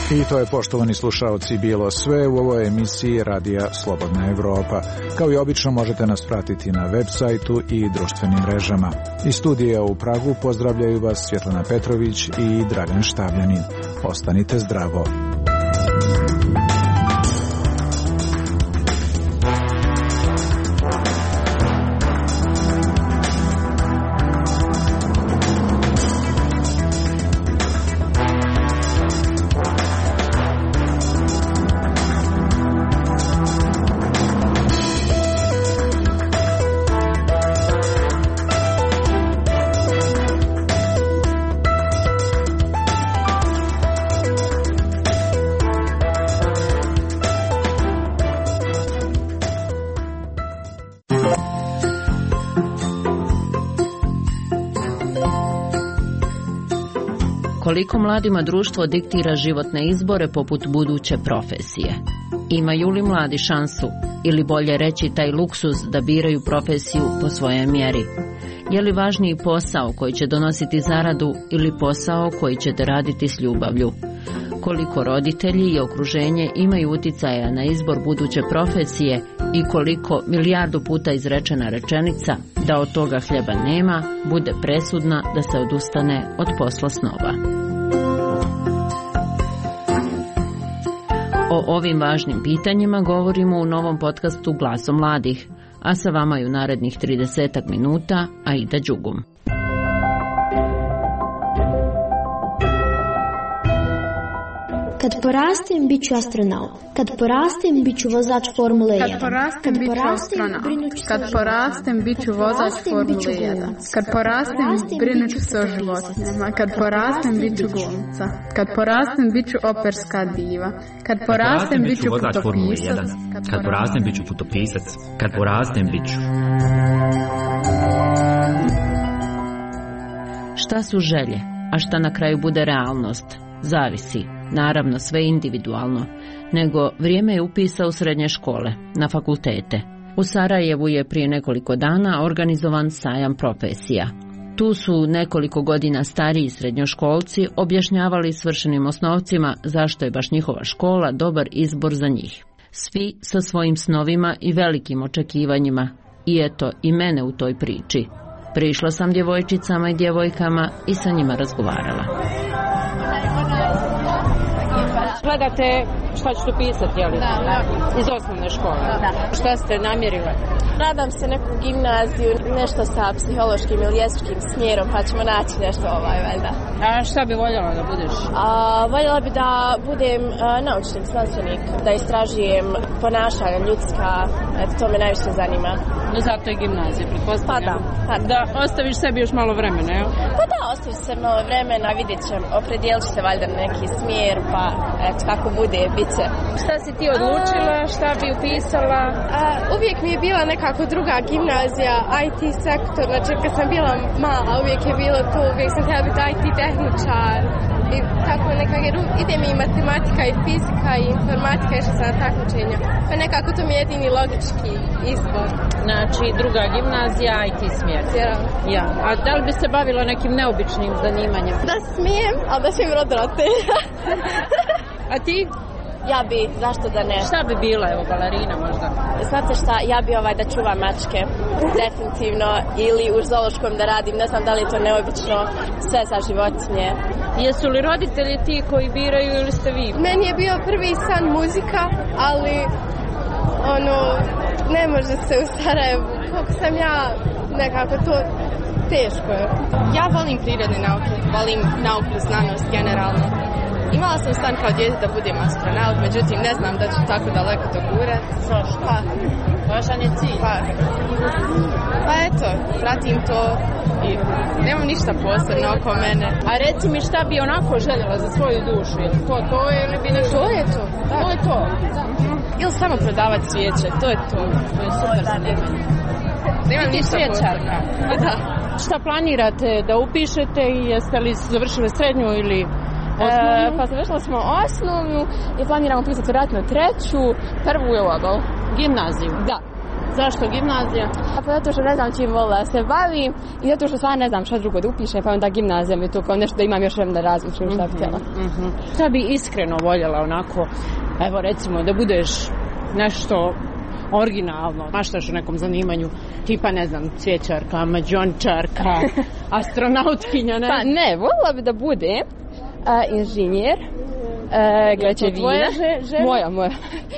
I to je, poštovani slušaoci, bilo sve u ovoj emisiji Radija Slobodna Evropa. Kao i obično možete nas pratiti na web sajtu i društvenim mrežama. Iz studija u Pragu pozdravljaju vas Svjetlana Petrović i Dragan Štabljanin. Ostanite zdravo. Koliko mladima društvo diktira životne izbore poput buduće profesije? Imaju li mladi šansu, ili bolje reći taj luksuz da biraju profesiju po svojoj mjeri? Je li važniji posao koji će donositi zaradu ili posao koji ćete raditi s ljubavlju? Koliko roditelji i okruženje imaju utjecaja na izbor buduće profesije i koliko milijardu puta izrečena rečenica da od toga hljeba nema bude presudna da se odustane od posla snova. O ovim važnim pitanjima govorimo u novom podcastu Glaso mladih, a sa vama je u narednih tridesetak minuta Aida Đugum. Kad porastem, bit ću astronaut. Kad porastem, bit ću vozač Formule jedan. Kad porastem, bit ću astronaut. Kad porastem, bit ću vozač Formule jedan. Kad porastem, brinut ću se o životinjama. Kad porastem, bit ću glumca. Kad porastem, bit ću operska diva. Kad porastem, bit ću putopisac. Kad porastem, bit ću putopisac. Kad porastem, bit ću... Šta su želje, a šta na kraju bude realnost? Zavisi. Naravno, sve individualno, nego vrijeme je upisa u srednje škole, na fakultete. U Sarajevu je prije nekoliko dana organizovan sajam profesija. Tu su nekoliko godina stariji srednjoškolci objašnjavali svršenim osnovcima zašto je baš njihova škola dobar izbor za njih. Svi sa svojim snovima i velikim očekivanjima. I eto, i mene u toj priči. Prišla sam djevojčicama i djevojkama i sa njima razgovarala. Gledate šta ćete pisati, jel? Da, da. Iz osnovne škole? Da. Šta ste namjerile? Nadam se neku gimnaziju, nešto sa psihološkim ili jezičkim smjerom, pa ćemo naći nešto ovaj, valjda. A šta bi voljela da budeš? A, voljela bi da budem a, naučnik, znanstvenik, da istražujem ponašanja ljudska, eto, to me najviše zanima. No zato je gimnazija, pretpostavljam. Pa da. Pa da. Da ostaviš sebi još malo vremena, jel? Pa da, ostaviš se malo vremena, vidjet ćem, opredijelit ću se valjda na neki smjer, pa eto, kako bude, bit će. Šta si ti odlučila, šta bi upisala? A, uvijek mi je bila nekako druga gimnazija, I T sektor, znači kad sam bila mala, uvijek je bilo to, uvijek sam htjela biti I T tehničar. I tako nekako, jer ide mi i matematika i fizika i informatika, išla sam na takmičenja. Pa nekako to mi je jedini logički izbor. Znači druga gimnazija, I T smjer. Ja. Ja. A da li bi se bavila nekim neobičnim zanimanjem? Da smijem, ali da smijem roditelja. A ti? Ja bi, zašto da ne? Šta bi bila, evo, balerina možda? Znate šta, ja bi ovaj da čuvam mačke, definitivno, ili u zoološkom da radim, ne znam da li je to neobično, sve za životinje. Jesu li roditelji ti koji biraju ili ste vi? Meni je bio prvi san muzika, ali ono, ne može se u Sarajevu, koliko sam ja, nekako to teško je. Ja volim prirodne nauke, volim nauku, znanost generalno. Imala sam stan kao dijete da budem astronaut, međutim ne znam da ću tako daleko to gurati. Zašto? Pa, važan je cilj. Pa, pa eto, pratim to i nemam ništa posebno oko mene. A reci mi šta bi onako željela za svoju dušu, ili to to ili bi nešto? To je to. Da. To je to. Ili samo prodavati cvijeće, to je to. To je super zanimanje. Nemam ništa posebno. Da. Šta planirate da upišete i jeste li završili srednju ili... E, pa završila smo osnovnu i planiramo pisati vjerojatno treću, prvu je ovo. Gimnaziju? Da. Zašto gimnazija? Pa zato što ne znam čim volila se bavim i zato što stvarno ne znam šta drugo da upišem, pa onda gimnazija mi to kao nešto da imam još vremena da različim šta bi htjela. Mm-hmm. Šta bi iskreno voljela onako, evo recimo da budeš nešto originalno, maštaš o nekom zanimanju, tipa ne znam, cvjećarka, mađončarka, astronautkinja, ne? Pa ne, voljela bi da budem uh, inženjer, uh, građevina. Tvoja želja? Moja, moja.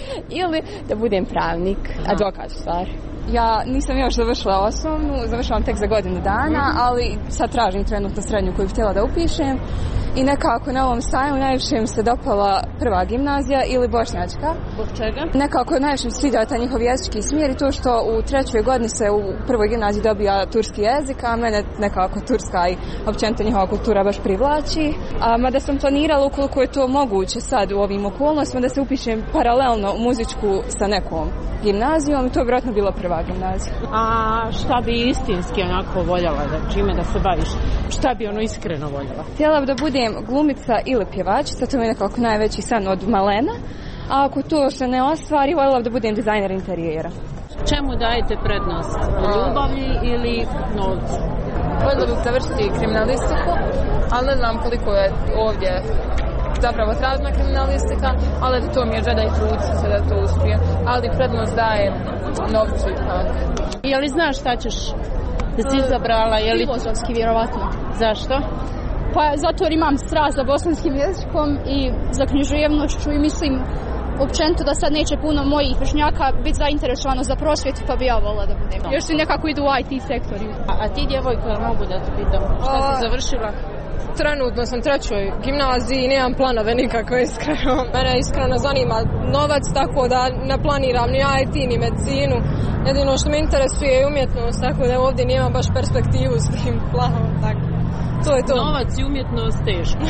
Ili da budem pravnik, aha, advokat u stvari. Ja nisam još završila osnovnu, završavam tek za godinu dana, mm-hmm, ali sad tražim trenutno srednju koju bih htjela da upišem i nekako na ovom sajmu najviše mi se dopala prva gimnazija ili bošnjačka. Zbog čega? Nekako najviše mi se sviđa taj njihov jezički smjer i to što u trećoj godini se u prvoj gimnaziji dobija turski jezik, a mene nekako turska i općenito njihova kultura baš privlači. A mada sam planirala ukoliko je to moguće sad u ovim okolnostima da se upišem paralelno u muzičku sa nekom gimnazijom i to je vjerojatno bila prva gimnazija. A šta bi istinski onako voljela, da čime da se baviš? Šta bi ono iskreno voljela? Htjela bi da budem glumica ili pjevačica, to mi je nekako najveći san od malena. A ako to se ne ostvari, voljela bi da budem dizajner interijera. Čemu dajete prednost? Ljubavi ili novcu? Voljela bih završiti kriminalistiku, ali ne znam koliko je ovdje zapravo tražna kriminalistika, ali to mi je želja i trud se da to uspije. Ali prednost daje novcu i tako. Je li znaš šta ćeš da si izabrala? Je li... Filozofski, vjerovatno. Zašto? Pa zato jer imam strast za bosanskim jezikom i za književnošću i mislim općenito da sad neće puno mojih vršnjaka biti zainteresovano za prosvjetu, pa bi ja volila da budem. Još svi nekako idu u I T sektor. A, a ti djevojko, mogu da te pitam, šta a... si završila? Trenutno sam trećoj gimnaziji i nemam planove nikako iskreno. Mene iskreno zanima novac, tako da ne planiram ni I T ni medicinu. Jedino što me interesuje je umjetnost, tako da ovdje nemam baš perspektivu s tim planom. Tako. To je to. Novac i umjetnost teško.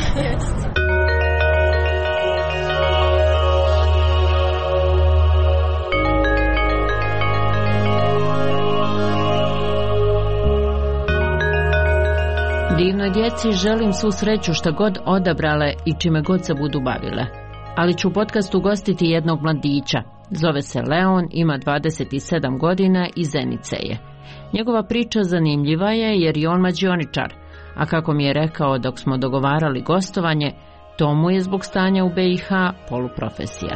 Divnoj djeci želim svu sreću šta god odabrale i čime god se budu bavile. Ali ću u podcastu gostiti jednog mladića. Zove se Leon, ima dvadeset sedam godina i Zenice je. Njegova priča zanimljiva je jer je on mađioničar, a kako mi je rekao dok smo dogovarali gostovanje, to mu je zbog stanja u B i H poluprofesija.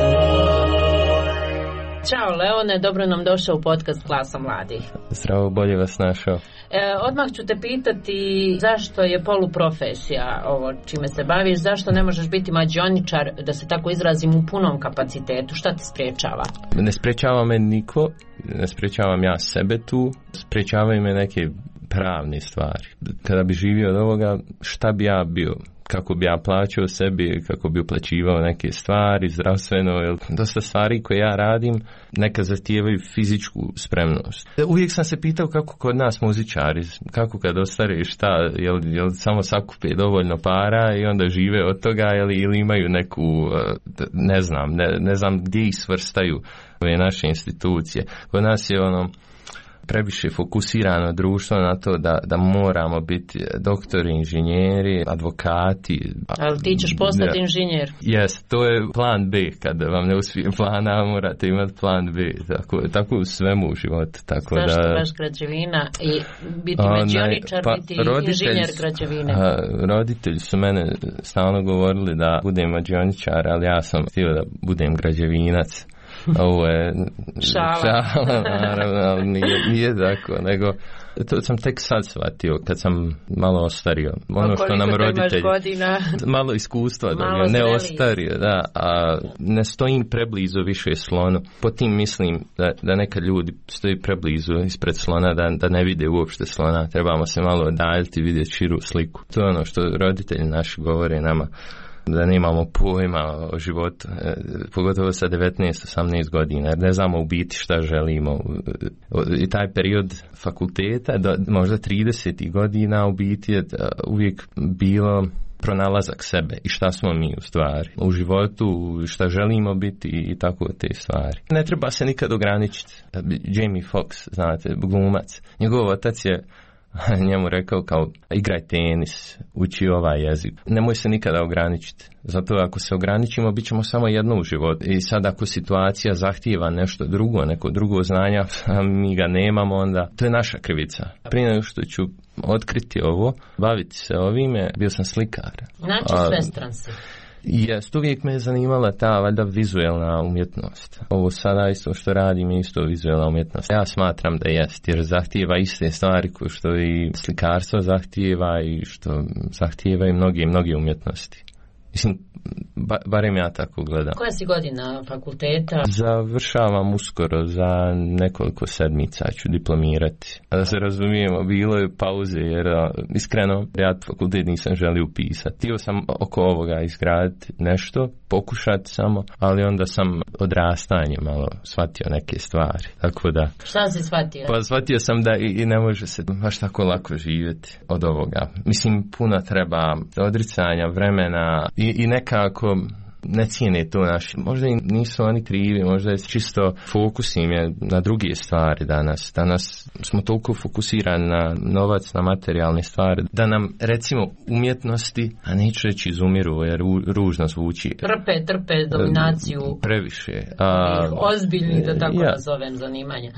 Ćao Leone, dobro nam došao u podcast Glasa mladih. Zdravo, bolje vas našao. E, odmah ću te pitati zašto je poluprofesija ovo čime se baviš, zašto ne možeš biti mađioničar, da se tako izrazim, u punom kapacitetu, šta te spriječava? Ne spriječava me niko, ne spriječavam ja sebe tu, spriječavaju me neke pravne stvari. Kada bi živio od ovoga, šta bi ja bio? Kako bi ja plaćao sebi, kako bi uplaćivao neke stvari, zdravstveno, jer dosta stvari koje ja radim neka zahtijevaju fizičku spremnost. Uvijek sam se pitao kako kod nas muzičari, kako kad ostare šta, jel, jel samo sakupe dovoljno para i onda žive od toga, jel, ili imaju neku, ne znam, ne, ne znam gdje ih svrstaju ove naše institucije. Kod nas je ono previše fokusirano društvo na to da, da moramo biti doktori, inženjeri, advokati. Ali ti ćeš postati inženjer? Jes, to je plan B. Kada vam ne uspije plan A, morate imati plan B. Tako, tako u svemu u životu. Tako zašto da, baš građevina i biti mađioničar, pa, biti inženjer građevine? A, roditelji su mene stalno govorili da budem mađioničar, ali ja sam htio da budem građevinac. Ovo je šala, šala naravno, ali nije, nije tako, nego to sam tek sad shvatio kad sam malo ostario. Ono što nam roditelji, malo iskustva, malo da, ne ostario, da, a ne stojim preblizu više slonu. Po tim mislim da, da nekad ljudi stoji preblizu ispred slona, da, da ne vide uopšte slona. Trebamo se malo odaljiti i vidjeti širu sliku. To je ono što roditelji naši govore nama, da nemamo pojma o životu, pogotovo sa devetnaest osamnaest godina, jer ne znamo u biti šta želimo. I taj period fakulteta, do, možda trideset godina u biti je uvijek bilo pronalazak sebe i šta smo mi u stvari u životu, šta želimo biti i tako te stvari. Ne treba se nikad ograničiti. Jamie Foxx, znate, glumac, njegov otac je njemu rekao kao igraj tenis, uči ovaj jezik. Nemoj se nikada ograničiti. Zato ako se ograničimo, bit ćemo samo jedno u životu. I sad ako situacija zahtijeva nešto drugo, neko drugo znanja, a mi ga nemamo, onda to je naša krivica. Prije nego što ću otkriti ovo, baviti se ovime, bio sam slikar. Znači svestran si. Jest, uvijek me je zanimala ta valjda vizualna umjetnost. Ovo sada isto što radim je isto vizualna umjetnost. Ja smatram da jest, jer zahtijeva iste stvari koje što i slikarstvo zahtijeva i što zahtijeva i mnoge, mnoge umjetnosti. Mislim, ba, barem ja tako gledam. Koja si godina fakulteta? Završavam uskoro, za nekoliko sedmica ću diplomirati. A da se razumijemo, bilo je pauze jer iskreno ja fakultet nisam želio upisati. Htio sam oko ovoga izgraditi nešto, pokušati samo, ali onda sam odrastanje malo shvatio neke stvari. Tako da... Šta si shvatio? Pa shvatio sam da i, i ne može se baš tako lako živjeti od ovoga. Mislim, puno treba odricanja, vremena i, i nekako ne cijene to naši. Možda i nisu oni krivi, možda je čisto fokus im je na druge stvari danas. Danas smo toliko fokusirani na novac, na materijalne stvari, da nam recimo umjetnosti, a neću reći izumiru jer ružno zvuči. Trpe, trpe dominaciju. Previše. A, ozbiljni, da tako ja. nazovem, zanimanja.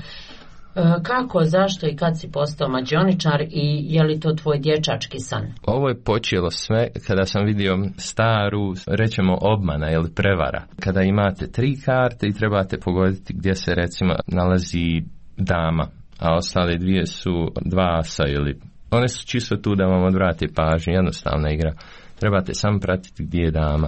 Kako, zašto i kad si postao mađioničar i je li to tvoj dječački san? Ovo je počelo sve kada sam vidio staru, rećemo obmana ili prevara. Kada imate tri karte i trebate pogoditi gdje se recimo nalazi dama, a ostale dvije su dva asa ili... One su čisto tu da vam odvrate pažnju, jednostavna igra. Trebate samo pratiti gdje je dama.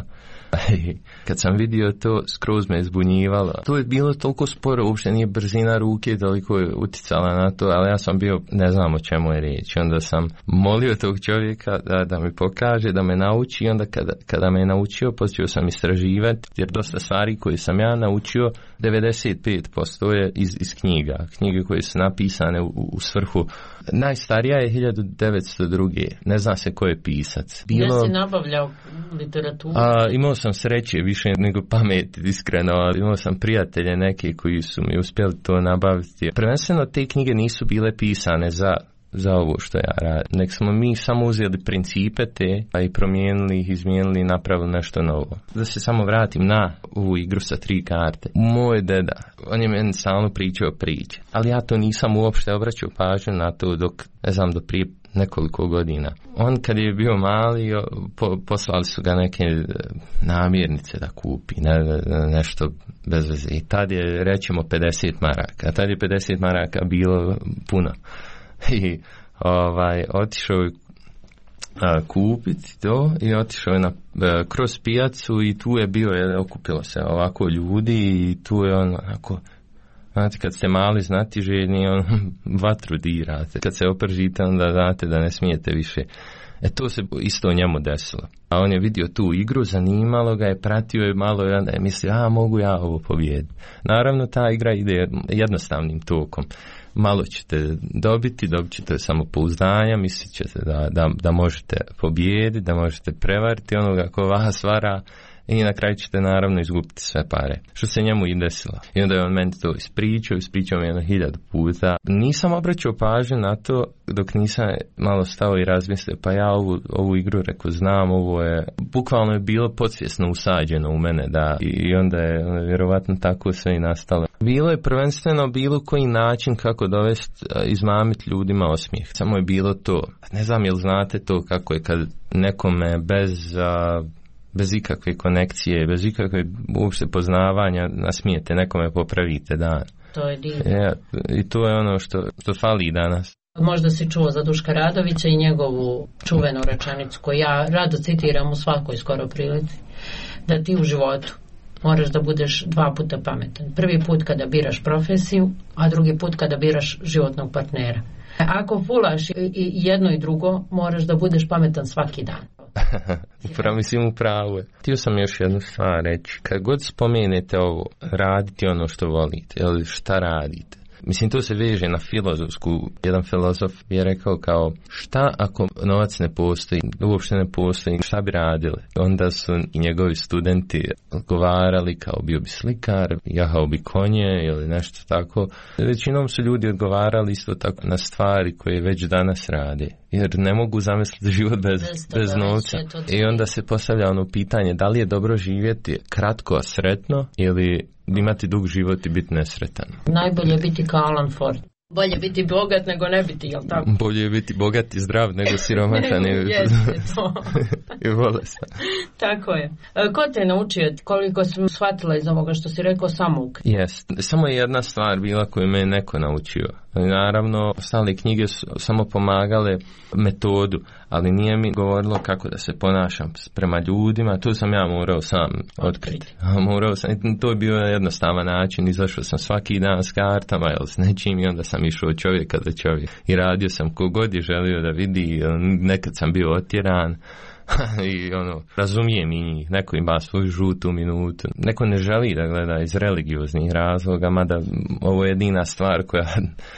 Kad sam vidio to, skroz me zbunjivalo. To je bilo toliko sporo, uopšte nije brzina ruke toliko je uticala na to, ali ja sam bio, ne znam o čemu je riječ. Onda sam molio tog čovjeka da, da mi pokaže, da me nauči i onda kada, kada me je naučio, počeo sam istraživati, jer dosta stvari koje sam ja naučio, devedeset pet posto je iz, iz knjiga. Knjige koje su napisane u, u svrhu. Najstarija je hiljadu devetsto druge. Ne zna se ko je pisac. Bilo... Gdje si nabavljao literaturu? A, imao sam sreće više nego pameti, iskreno, ali imao sam prijatelje neke koji su mi uspjeli to nabaviti. Prvenstveno te knjige nisu bile pisane za, za ovo što ja radim. Nek smo mi samo uzeli principe te, a i promijenili ih, izmijenili i napravili nešto novo. Da se samo vratim na ovu igru sa tri karte. Moj deda, on je meni stalno pričao priče, ali ja to nisam uopšte obraćao pažnju na to dok, ne znam, do prije nekoliko godina. On kad je bio mali, po, poslali su ga neke namirnice da kupi, ne, ne, nešto bez veze. I tad je, rećemo, pedeset maraka. A tad je pedeset maraka bilo puno. I ovaj, otišao je kupiti to i otišao je na, a, kroz pijacu i tu je bio, je, okupilo se ovako ljudi i tu je on onako... Znate, kad ste mali, znati željni, on vatru dirate. Kad se opržite, onda znate da ne smijete više. E to se isto njemu desilo. A on je vidio tu igru, zanimalo ga je, pratio je malo i onda je mislio, a mogu ja ovo pobijediti. Naravno, ta igra ide jednostavnim tokom. Malo ćete dobiti, dobit ćete samopouzdanja, mislit ćete da, da, da možete pobijediti, da možete prevariti onoga ko vas vara. I na kraju ćete naravno izgubiti sve pare. Što se njemu i desilo. I onda je on meni to ispričao, ispričao mi jedno hiljadu puta. Nisam obraćao pažnju na to dok nisam malo stao i razmislio, pa ja ovu, ovu igru rekao znam, ovo je, bukvalno je bilo podsvjesno usađeno u mene, da, i onda je vjerovatno tako sve i nastalo. Bilo je prvenstveno bilo koji način kako dovesti, izmamiti ljudima osmijeh. Samo je bilo to. Ne znam jel znate to kako je kad nekome bez... A, bez ikakve konekcije, bez ikakve uopšte poznavanja nasmijete nekome, popravite dan. To je divno. Ja, i to je ono što, što fali danas. Možda si čuo za Duška Radovića i njegovu čuvenu rečenicu koju ja rado citiram u svakoj skoro prilici, da ti u životu moraš da budeš dva puta pametan. Prvi put kada biraš profesiju, a drugi put kada biraš životnog partnera. Ako fulaš i jedno i drugo, moraš da budeš pametan svaki dan. Upravo, mislim, upravo je. Htio sam još jednu stvar reći. Kad god spomenete ovo, raditi ono što volite, ili šta radite, Mislim, to se veže na filozofsku. Jedan filozof je rekao kao, šta ako novac ne postoji, uopšte ne postoji, šta bi radili? Onda su i njegovi studenti odgovarali kao bio bi slikar, jahao bi konje ili nešto tako. Većinom su ljudi odgovarali isto tako na stvari koje već danas rade. Jer ne mogu zamisliti život bez, bez, bez novca. I onda se postavlja ono pitanje, da li je dobro živjeti kratko, a sretno, ili imati dug život i biti nesretan. Najbolje je biti kao Alan Ford. Bolje biti bogat nego ne biti, jel tako? Bolje je biti bogat i zdrav nego siromašan i, Jeste to. i bolestan. Tako je. Ko te je naučio, koliko sam shvatila iz ovoga što si rekao, samouk? Jest. Samo je jedna stvar bila koju me je neko naučio. Naravno, ostale knjige su samo pomagale metodu, ali nije mi govorilo kako da se ponašam prema ljudima, to sam ja morao sam otkriti. Morao sam, to je bio jednostavan način, izašao sam svaki dan s kartama ili s nečim i onda sam išao od čovjeka do čovjeka. I radio sam kogod je želio da vidi, nekad sam bio otjeran, i ono, razumijem i njih, neko ima svoju žutu minutu, neko ne želi da gleda iz religioznih razloga, mada ovo je jedina stvar koja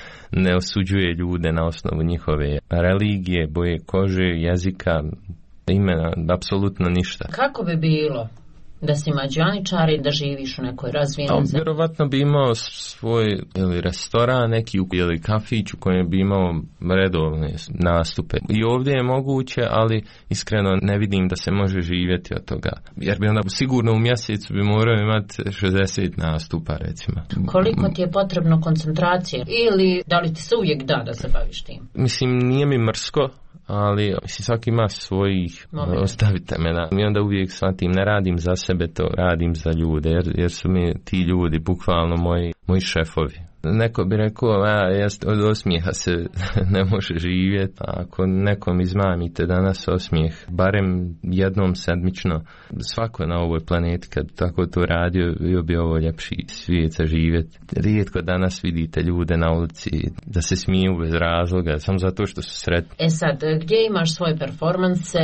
ne osuđuje ljude na osnovu njihove religije, boje kože, jezika, imena, apsolutno ništa. Kako bi bilo da si mađioničar i da živiš u nekoj razvijenoj zemlji? Vjerovatno bi imao svoj ili restoran neki ili kafić u kojem bi imao redovne nastupe. I ovdje je moguće, ali iskreno ne vidim da se može živjeti od toga. Jer bi onda sigurno u mjesecu bi morao imati šezdeset nastupa, recimo. Koliko ti je potrebno koncentracije? Ili da li ti se uvijek da da se baviš tim? Mislim, nije mi mrsko, ali mislim, svaki ima svojih, Moment. Ostavite me da. I onda uvijek shvatim, ne radim za sebe to, radim za ljude, jer, jer su mi ti ljudi bukvalno moji, moji šefovi. Neko bi rekao, a, jest, od osmijeha se ne može živjeti. Ako nekom izmamite danas osmijeh, barem jednom sedmično, svako na ovoj planeti kad tako to radio, bio bi ovo ljepši svijet za živjeti. Rijetko danas vidite ljude na ulici da se smiju bez razloga, samo zato što su sretni. E sad, gdje imaš svoje performanse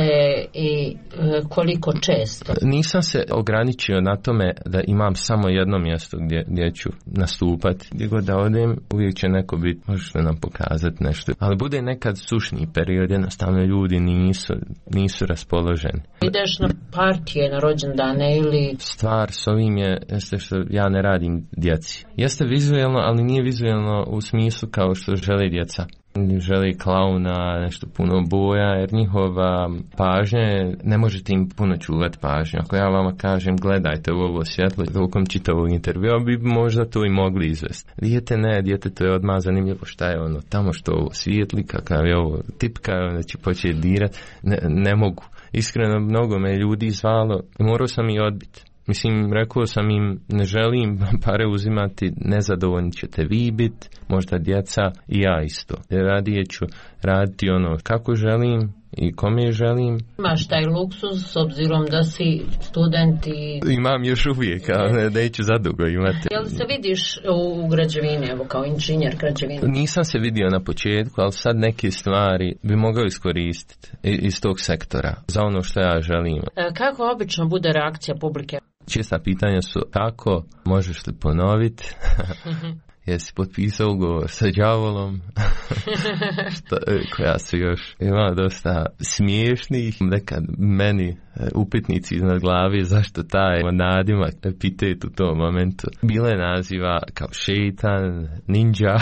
i e, koliko često? Nisam se ograničio na tome da imam samo jedno mjesto gdje, gdje ću nastupati. Gdje god da odem, uvijek će neko biti, možete nam pokazati nešto. Ali bude nekad sušni period, jednostavno ljudi nisu, nisu raspoloženi. Ideš na partije, na rođendane ili... Stvar s ovim je, jeste što ja ne radim djeci. Jeste vizuelno, ali nije vizuelno u smislu kao što žele djeca. Želi klauna, nešto puno boja, jer njihova pažnja, ne možete im puno čuvati pažnju. Ako ja vama kažem, gledajte u ovo svjetlo tokom čitavog intervjua, bi možda to i mogli izvesti. Dijete ne, dijete to je odmah zanimljivo šta je ono tamo, što ovo svijetli, kakav je ovo tipka, onda će početi dirati. Ne, ne mogu. Iskreno, mnogo me ljudi zvalo i morao sam i odbiti. Mislim, rekao sam im, ne želim pare uzimati, nezadovoljni ćete vi biti, možda djeca i ja isto. Radije ću raditi ono kako želim i kome želim. Imaš taj luksuz s obzirom da si student i... Imam još uvijek, ali neću zadugo imati. Jel se vidiš u građevini, evo kao inženjer građevine? Nisam se vidio na početku, ali sad neke stvari bi mogao iskoristiti iz tog sektora za ono što ja želim. Kako obično bude reakcija publike? Česta pitanja su kako, možeš li ponoviti, jesi potpisao ugovor sa đavolom, što, koja su još ima dosta smiješnih, nekad meni upitnici iznad glavi zašto taj nadimak epitet u tom momentu. Bile naziva kao šeitan, ninja,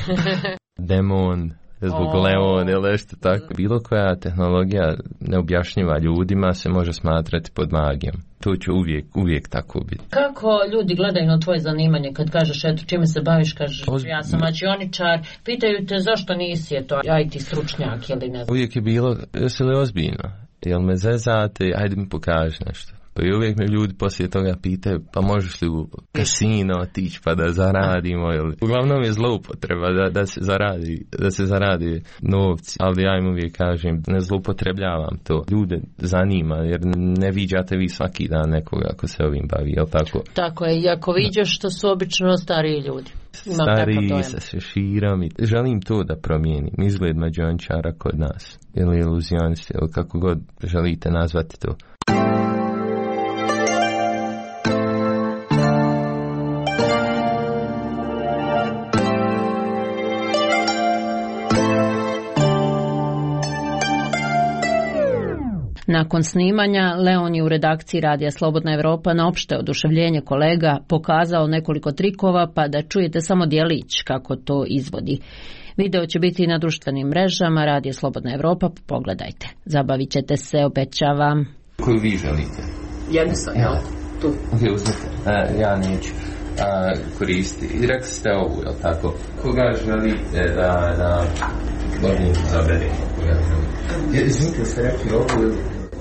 demon, zbog oh. Leon ili nešto tako. Bilo koja tehnologija neobjašnjiva ljudima se može smatrati pod magijom. To će uvijek, uvijek tako biti. Kako ljudi gledaju na tvoje zanimanje kad kažeš eto čime se baviš, kažeš Ozb... ja sam mađioničar, pitaju te zašto nisi eto I T stručnjak ili ne znam. Uvijek je bilo, jesi li ozbiljno? Jel me zezate, ajde mi pokaži nešto. I uvijek me ljudi poslije toga pitaju, pa možeš li u kasino otići pa da zaradimo ili... Uglavnom je zloupotreba da, da se zaradi, da se zaradi novci, ali ja im uvijek kažem, ne zloupotrebljavam to. Ljude zanima, jer ne viđate vi svaki dan nekoga ako se ovim bavi, jel tako? Tako je, i ako viđaš što su obično stariji ljudi. Imam stariji sa šeširom i želim to da promijenim. Izgled mađioničara kod nas, ili iluzionisti, ili kako god želite nazvati to. Nakon snimanja, Leon je u redakciji Radija Slobodna Evropa na opšte oduševljenje kolega pokazao nekoliko trikova, pa da čujete samo djelić kako to izvodi. Video će biti na društvenim mrežama Radija Slobodna Evropa, pogledajte. Zabavit ćete se, obećavam. Koju vi želite? Jednu sam, jel? Tu. Ok, uzmite. Uh, ja neću uh, koristiti. I rekli ste ovu, jel tako? Koga želite da, da Lovin zabere? Ja, izvinite, ste rekli ovu ili...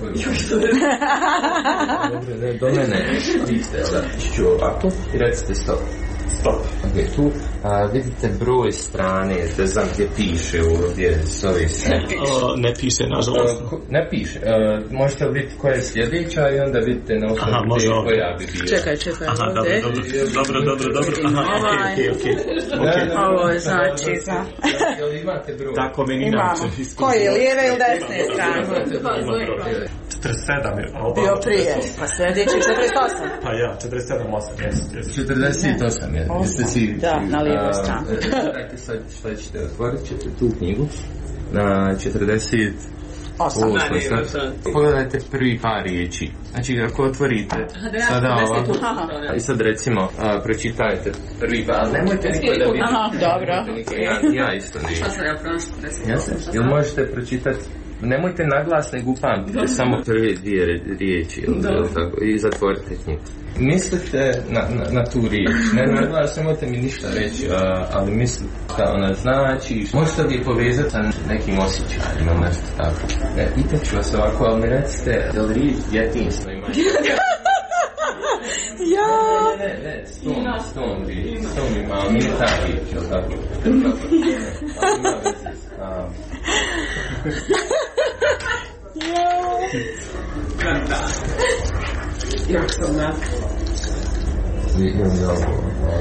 Dobro, ne, do mene vidite, jel da? Ću ovako i recite stop. Stop. Ok, tu a, vidite broj strane, ne znam gdje piše ovdje s ove strane. O, ne piše, nažalost. Uh, ne piše. Uh, možete vidjeti koja je sljedeća i onda vidite na osnovu gdje koja bi bila. Čekaj, čekaj, aha, ovdje. Dobro, dobro, dobro, dobro. Aha, ovaj. okej, okej, okej. Ovo je znači za... Jel imate broj? Tako meni imamo. Koje, lijeve ili desne strane? četrdeset sedam je oba. Bio prije, pa sljedeći četrdeset osam. Pa ja, četrdeset sedam, osam, jesu. četrdeset osam je. Si, da, na lijevoj strani. Dajte sad šta ćete, otvorit ćete tu knjigu na četrdeset osam. Pogledajte prvi par riječi. Znači, ako otvorite sada ovako i sad recimo a, pročitajte prvi par, nemojte niko da vidite. Aha, dobro. Ja, ja isto nije. Šta sam ja prošla? Jel možete pročitati? Nemojte naglas, nego upamtite samo prve dvije riječi ili tako, i zatvorite knjigu. Mislite na, na, na tu riječ, ne naglas, nemojte mi ništa reći, a, ali mislite šta ona znači, možete li je povezati sa nekim osjećajima, nešto tako. Ne, pitat ću vas ovako, ali mi recite, je li riječ djetinjstvo ima? Ja! Ne, ne, ne, s tom, s tom riječ, s tom ima, ali nije ta riječ, jel tako? Ali ima veze s... Jak sam nak. Imam za ovo.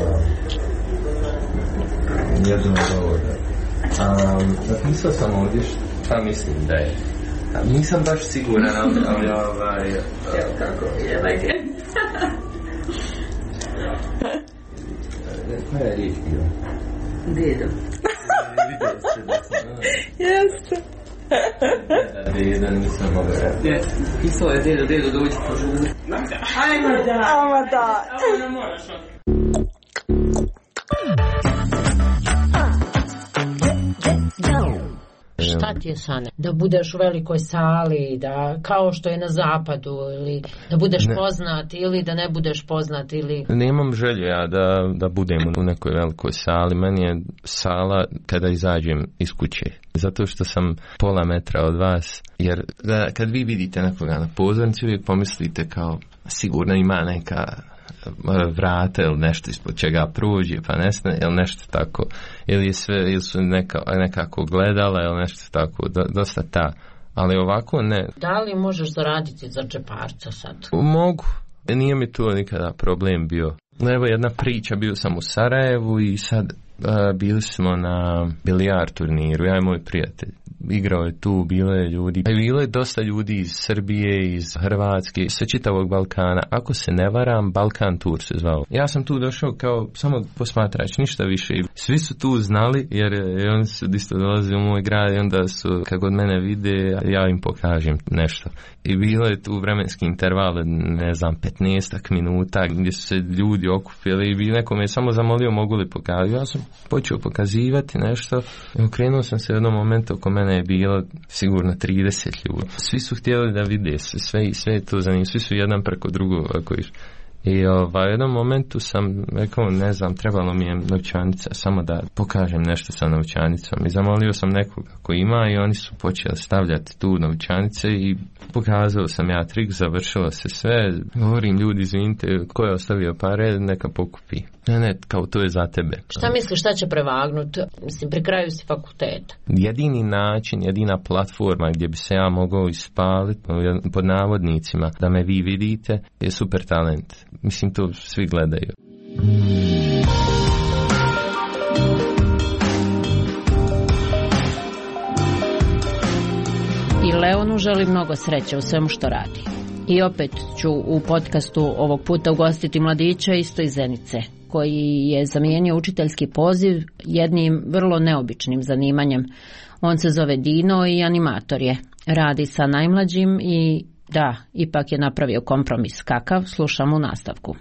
Jedno od ovoga. Napisao sam ovdje šta mislim da je. Nisam baš siguran, ali, ali ovaj... Evo kako je, like it. Koja je riječ bio? Dedo. Vidio se da sam... Jeste. Dedo, nisam mogao reći. Pisao je dedo, dedo, dođi požuri. Ajmo da. Ajmo da. Ajmo da moraš. Šta ti je sane? Da budeš u velikoj sali, da kao što je na zapadu, ili da budeš ne. poznat, ili da ne budeš poznat, ili... Nemam želju ja da, da budem u nekoj velikoj sali. Meni je sala kada izađem iz kuće. Zato što sam pola metra od vas. Jer da, kad vi vidite nekoga na pozornici, uvijek pomislite kao sigurno ima neka vrata ili nešto ispod čega prođe, pa nestane, ili nešto tako, ili, je sve, ili su neka, nekako gledala, ili nešto tako, do, dosta ta, ali ovako ne. Da li možeš zaraditi za džeparca sad? Mogu, nije mi to nikada problem bio. Evo jedna priča, bio sam u Sarajevu i sad uh, bili smo na bilijar turniru, ja i moj prijatelj. Igrao je tu, bilo je ljudi, bilo je dosta ljudi iz Srbije, iz Hrvatske, sa čitavog Balkana. Ako se ne varam, Balkan Tour se zvao. Ja sam tu došao kao samo posmatrač, ništa više. Svi su tu znali, jer oni su isto dolazili u moj grad i onda su, kad god mene vide, ja im pokažem nešto. I bilo je tu vremenski interval, ne znam, petnaestak minuta, gdje su se ljudi okupili i bi neko me samo zamolio mogu li pokazati. Ja sam počeo pokazivati nešto i okrenuo sam se u jednom momentu, oko mene je bilo sigurno trideset ljudi. Svi su htjeli da vide, sve, sve je to za njih, svi su jedan preko drugog ako iš. I ovaj, u jednom momentu sam rekao, ne znam, trebalo mi je novčanica, samo da pokažem nešto sa novčanicom. I zamolio sam nekoga ko ima i oni su počeli stavljati tu novčanice i pokazao sam ja trik, završilo se sve. Govorim, ljudi, izvinite, ko je ostavio pare, neka pokupi. Ne, ne, kao to je za tebe. Šta misliš, šta će prevagnuti? Mislim, pri kraju si fakulteta. Jedini način, jedina platforma gdje bi se ja mogao ispaliti, pod navodnicima, da me vi vidite, je Super talent. Mislim, to svi gledaju. I Leonu želi mnogo sreće u svemu što radi. I opet ću u podcastu ovog puta ugostiti mladića isto iz Zenice, koji je zamijenio učiteljski poziv jednim vrlo neobičnim zanimanjem. On se zove Dino i animator je. Radi sa najmlađim i da, ipak je napravio kompromis. Kakav? Slušamo u nastavku.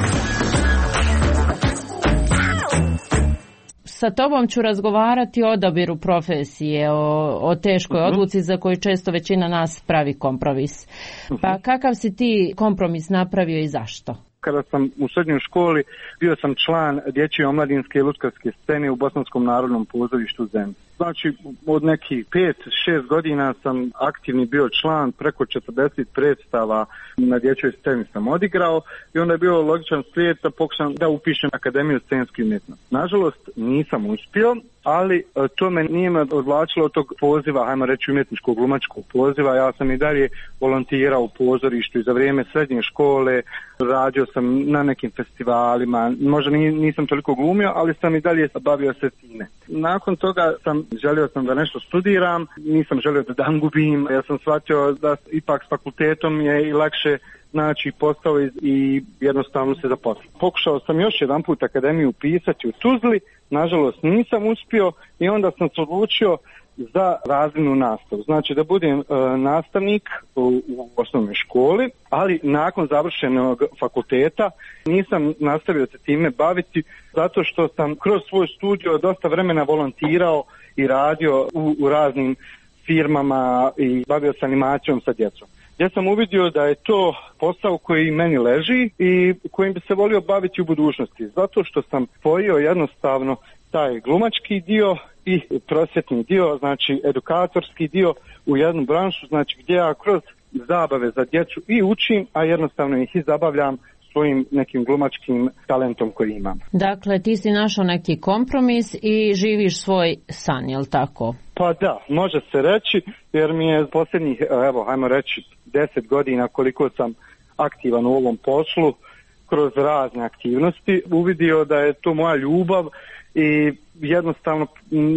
Sa tobom ću razgovarati o odabiru profesije, o, o teškoj uh-huh. odluci za koju često većina nas pravi kompromis. Uh-huh. Pa kakav si ti kompromis napravio i zašto? Kada sam u srednjoj školi, bio sam član dječje omladinske i lutkarske scene u Bosanskom narodnom pozorištu Zenice. Znači, od nekih pet, šest godina sam aktivni bio član, preko četrdeset predstava na dječjoj sceni sam odigrao i onda je bio logičan slijed da pokušam da upišem Akademiju scenske umjetnosti. Nažalost, nisam uspio, ali to me nije me odvlačilo od tog poziva, hajmo reći umjetničkog glumačkog poziva. Ja sam i dalje volontirao u pozorištu i za vrijeme srednje škole radio sam na nekim festivalima, možda nisam toliko glumio, ali sam i dalje bavio se time. Nakon toga sam želio sam da nešto studiram, nisam želio da dan gubim, ja sam shvatio da ipak s fakultetom je i lakše naći posao i jednostavno se zaposliti. Pokušao sam još jedan put akademiju upisati u Tuzli, nažalost nisam uspio i onda sam se odlučio za razrednu nastavu. Znači da budem e, nastavnik u, u osnovnoj školi, ali nakon završenog fakulteta nisam nastavio se time baviti zato što sam kroz svoj studio dosta vremena volontirao i radio u, u raznim firmama i bavio se animacijom sa djecom. Ja sam uvidio da je to posao koji meni leži i kojim bi se volio baviti u budućnosti. Zato što sam spojio jednostavno taj glumački dio i prosvjetni dio, znači edukatorski dio u jednu branšu, znači gdje ja kroz zabave za djecu i učim, a jednostavno ih i zabavljam svojim nekim glumačkim talentom koji imam. Dakle, ti si našao neki kompromis i živiš svoj san, je li tako? Pa da, može se reći, jer mi je posljednjih, evo, hajmo reći, deset godina koliko sam aktivan u ovom poslu, kroz razne aktivnosti, uvidio da je to moja ljubav i jednostavno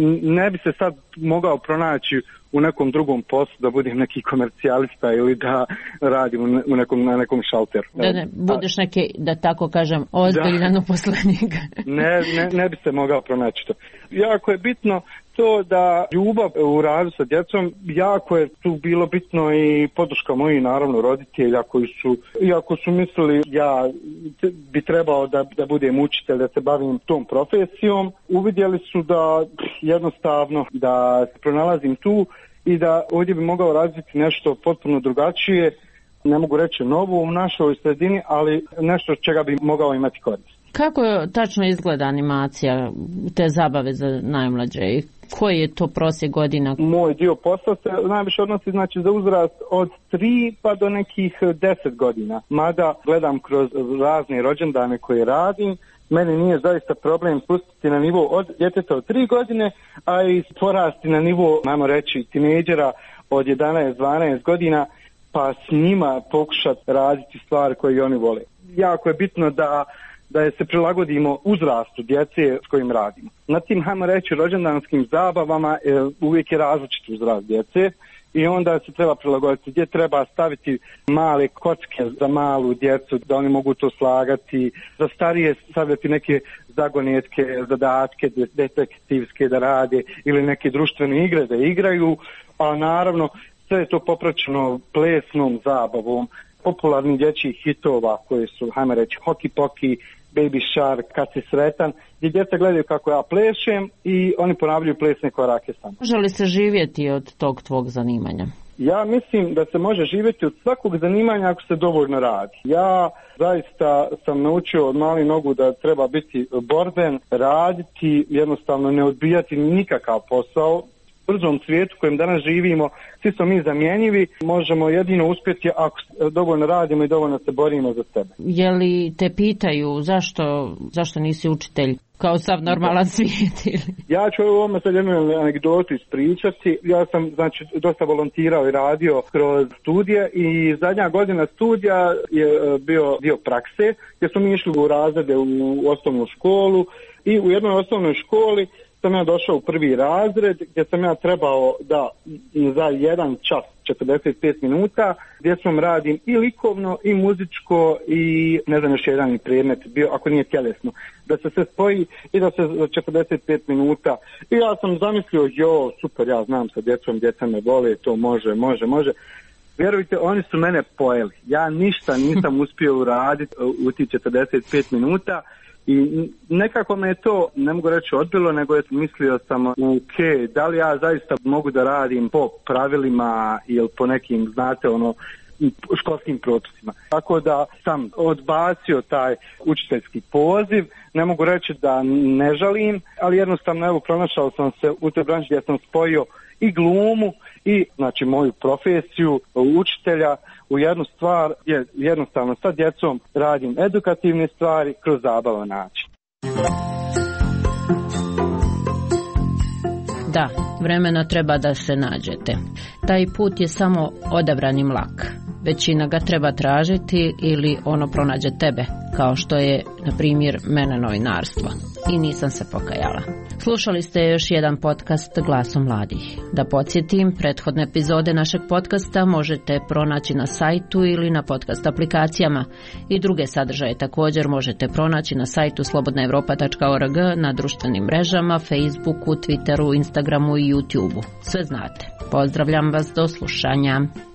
ne bi se sad mogao pronaći u nekom drugom poslu da budem neki komercijalista ili da radim u nekom, na nekom šalteru. Da ne budeš neki, da tako kažem, ozbiljan uposlenik. ne, ne, ne bi se mogao pronaći to. Jako je bitno to da ljubav u radu sa djecom, jako je tu bilo bitno i podrška mojih naravno roditelja koji su, iako su mislili ja bi trebao da, da budem učitelj, da se bavim tom profesijom, uvidjeli su da jednostavno da se pronalazim tu i da ovdje bi mogao razviti nešto potpuno drugačije, ne mogu reći novo u našoj sredini, ali nešto čega bi mogao imati korist. Kako tačno izgleda animacija, te zabave za najmlađe i koji je to prosjek godina? Moj dio posla se najviše odnosi znači za uzrast od tri pa do nekih deset godina. Mada gledam kroz razne rođendane koje radim, meni nije zaista problem spustiti na nivo od djeteta od tri godine, a i porasti na nivo, najmo reći, tinejdžera od jedanaest dvanaest godina, pa s njima pokušati raditi stvari koje oni vole. Jako je bitno da da je se prilagodimo uzrastu djece s kojim radimo. Na tim, hajmo reći, rođendanskim zabavama e, uvijek je različit uzrast djece i onda se treba prilagoditi gdje treba staviti male kocke za malu djecu da oni mogu to slagati, za starije stavljati neke zagonetke, zadatke detektivske da rade ili neke društvene igre da igraju, a naravno sve je to popraćeno plesnom zabavom popularnih dječjih hitova koji su, hajmo reći, Hoki Poki, Baby Shark, Kad si sretan, gdje djeca gledaju kako ja plešem i oni ponavljaju plesne korake sam. Može li se živjeti od tog tvog zanimanja? Ja mislim da se može živjeti od svakog zanimanja ako se dovoljno radi. Ja zaista sam naučio od malih nogu da treba biti borben, raditi, jednostavno ne odbijati nikakav posao. U brzom svijetu kojem danas živimo, svi smo mi zamjenjivi, možemo jedino uspjeti ako dovoljno radimo i dovoljno se borimo za sebe. Je li te pitaju zašto, zašto nisi učitelj kao sav normalan svijet? Ili? Ja ću ovome sad jednu anegdotu ispričati. Ja sam znači dosta volontirao i radio kroz studije i zadnja godina studija je bio dio prakse gdje smo mi išli u razrede u osnovnu školu i u jednoj osnovnoj školi sam ja došao u prvi razred gdje sam ja trebao da za jedan čas četrdeset pet minuta gdje sam radim i likovno i muzičko i ne znam još jedan predmet bio ako nije tjelesno da se sve spoji i da se za četrdeset pet minuta i ja sam zamislio jo super ja znam sa djecom, djeca me vole, to može, može, može. Vjerujte, oni su mene pojeli. Ja ništa nisam uspio uraditi u tih četrdeset pet minuta i nekako me je to, ne mogu reći odbilo, nego je mislio sam, ok, da li ja zaista mogu da radim po pravilima ili po nekim, znate, ono, školskim propisima. Tako da sam odbacio taj učiteljski poziv, ne mogu reći da ne žalim, ali jednostavno evo pronašao sam se u toj branši gdje sam spojio i glumu i znači moju profesiju učitelja u jednu stvar, jer jednostavno sa djecom radim edukativne stvari kroz zabavan način. Da, vremena treba da se nađete. Taj put je samo odabran im lak. Većina ga treba tražiti ili ono pronađe tebe, kao što je, na primjer, mene novinarstvo. I nisam se pokajala. Slušali ste još jedan podcast Glasom mladih. Da podsjetim, prethodne epizode našeg podcasta možete pronaći na sajtu ili na podcast aplikacijama. I druge sadržaje također možete pronaći na sajtu slobodna evropa tačka org, na društvenim mrežama, Facebooku, Twitteru, Instagramu i YouTubeu. Sve znate. Pozdravljam vas, do slušanja.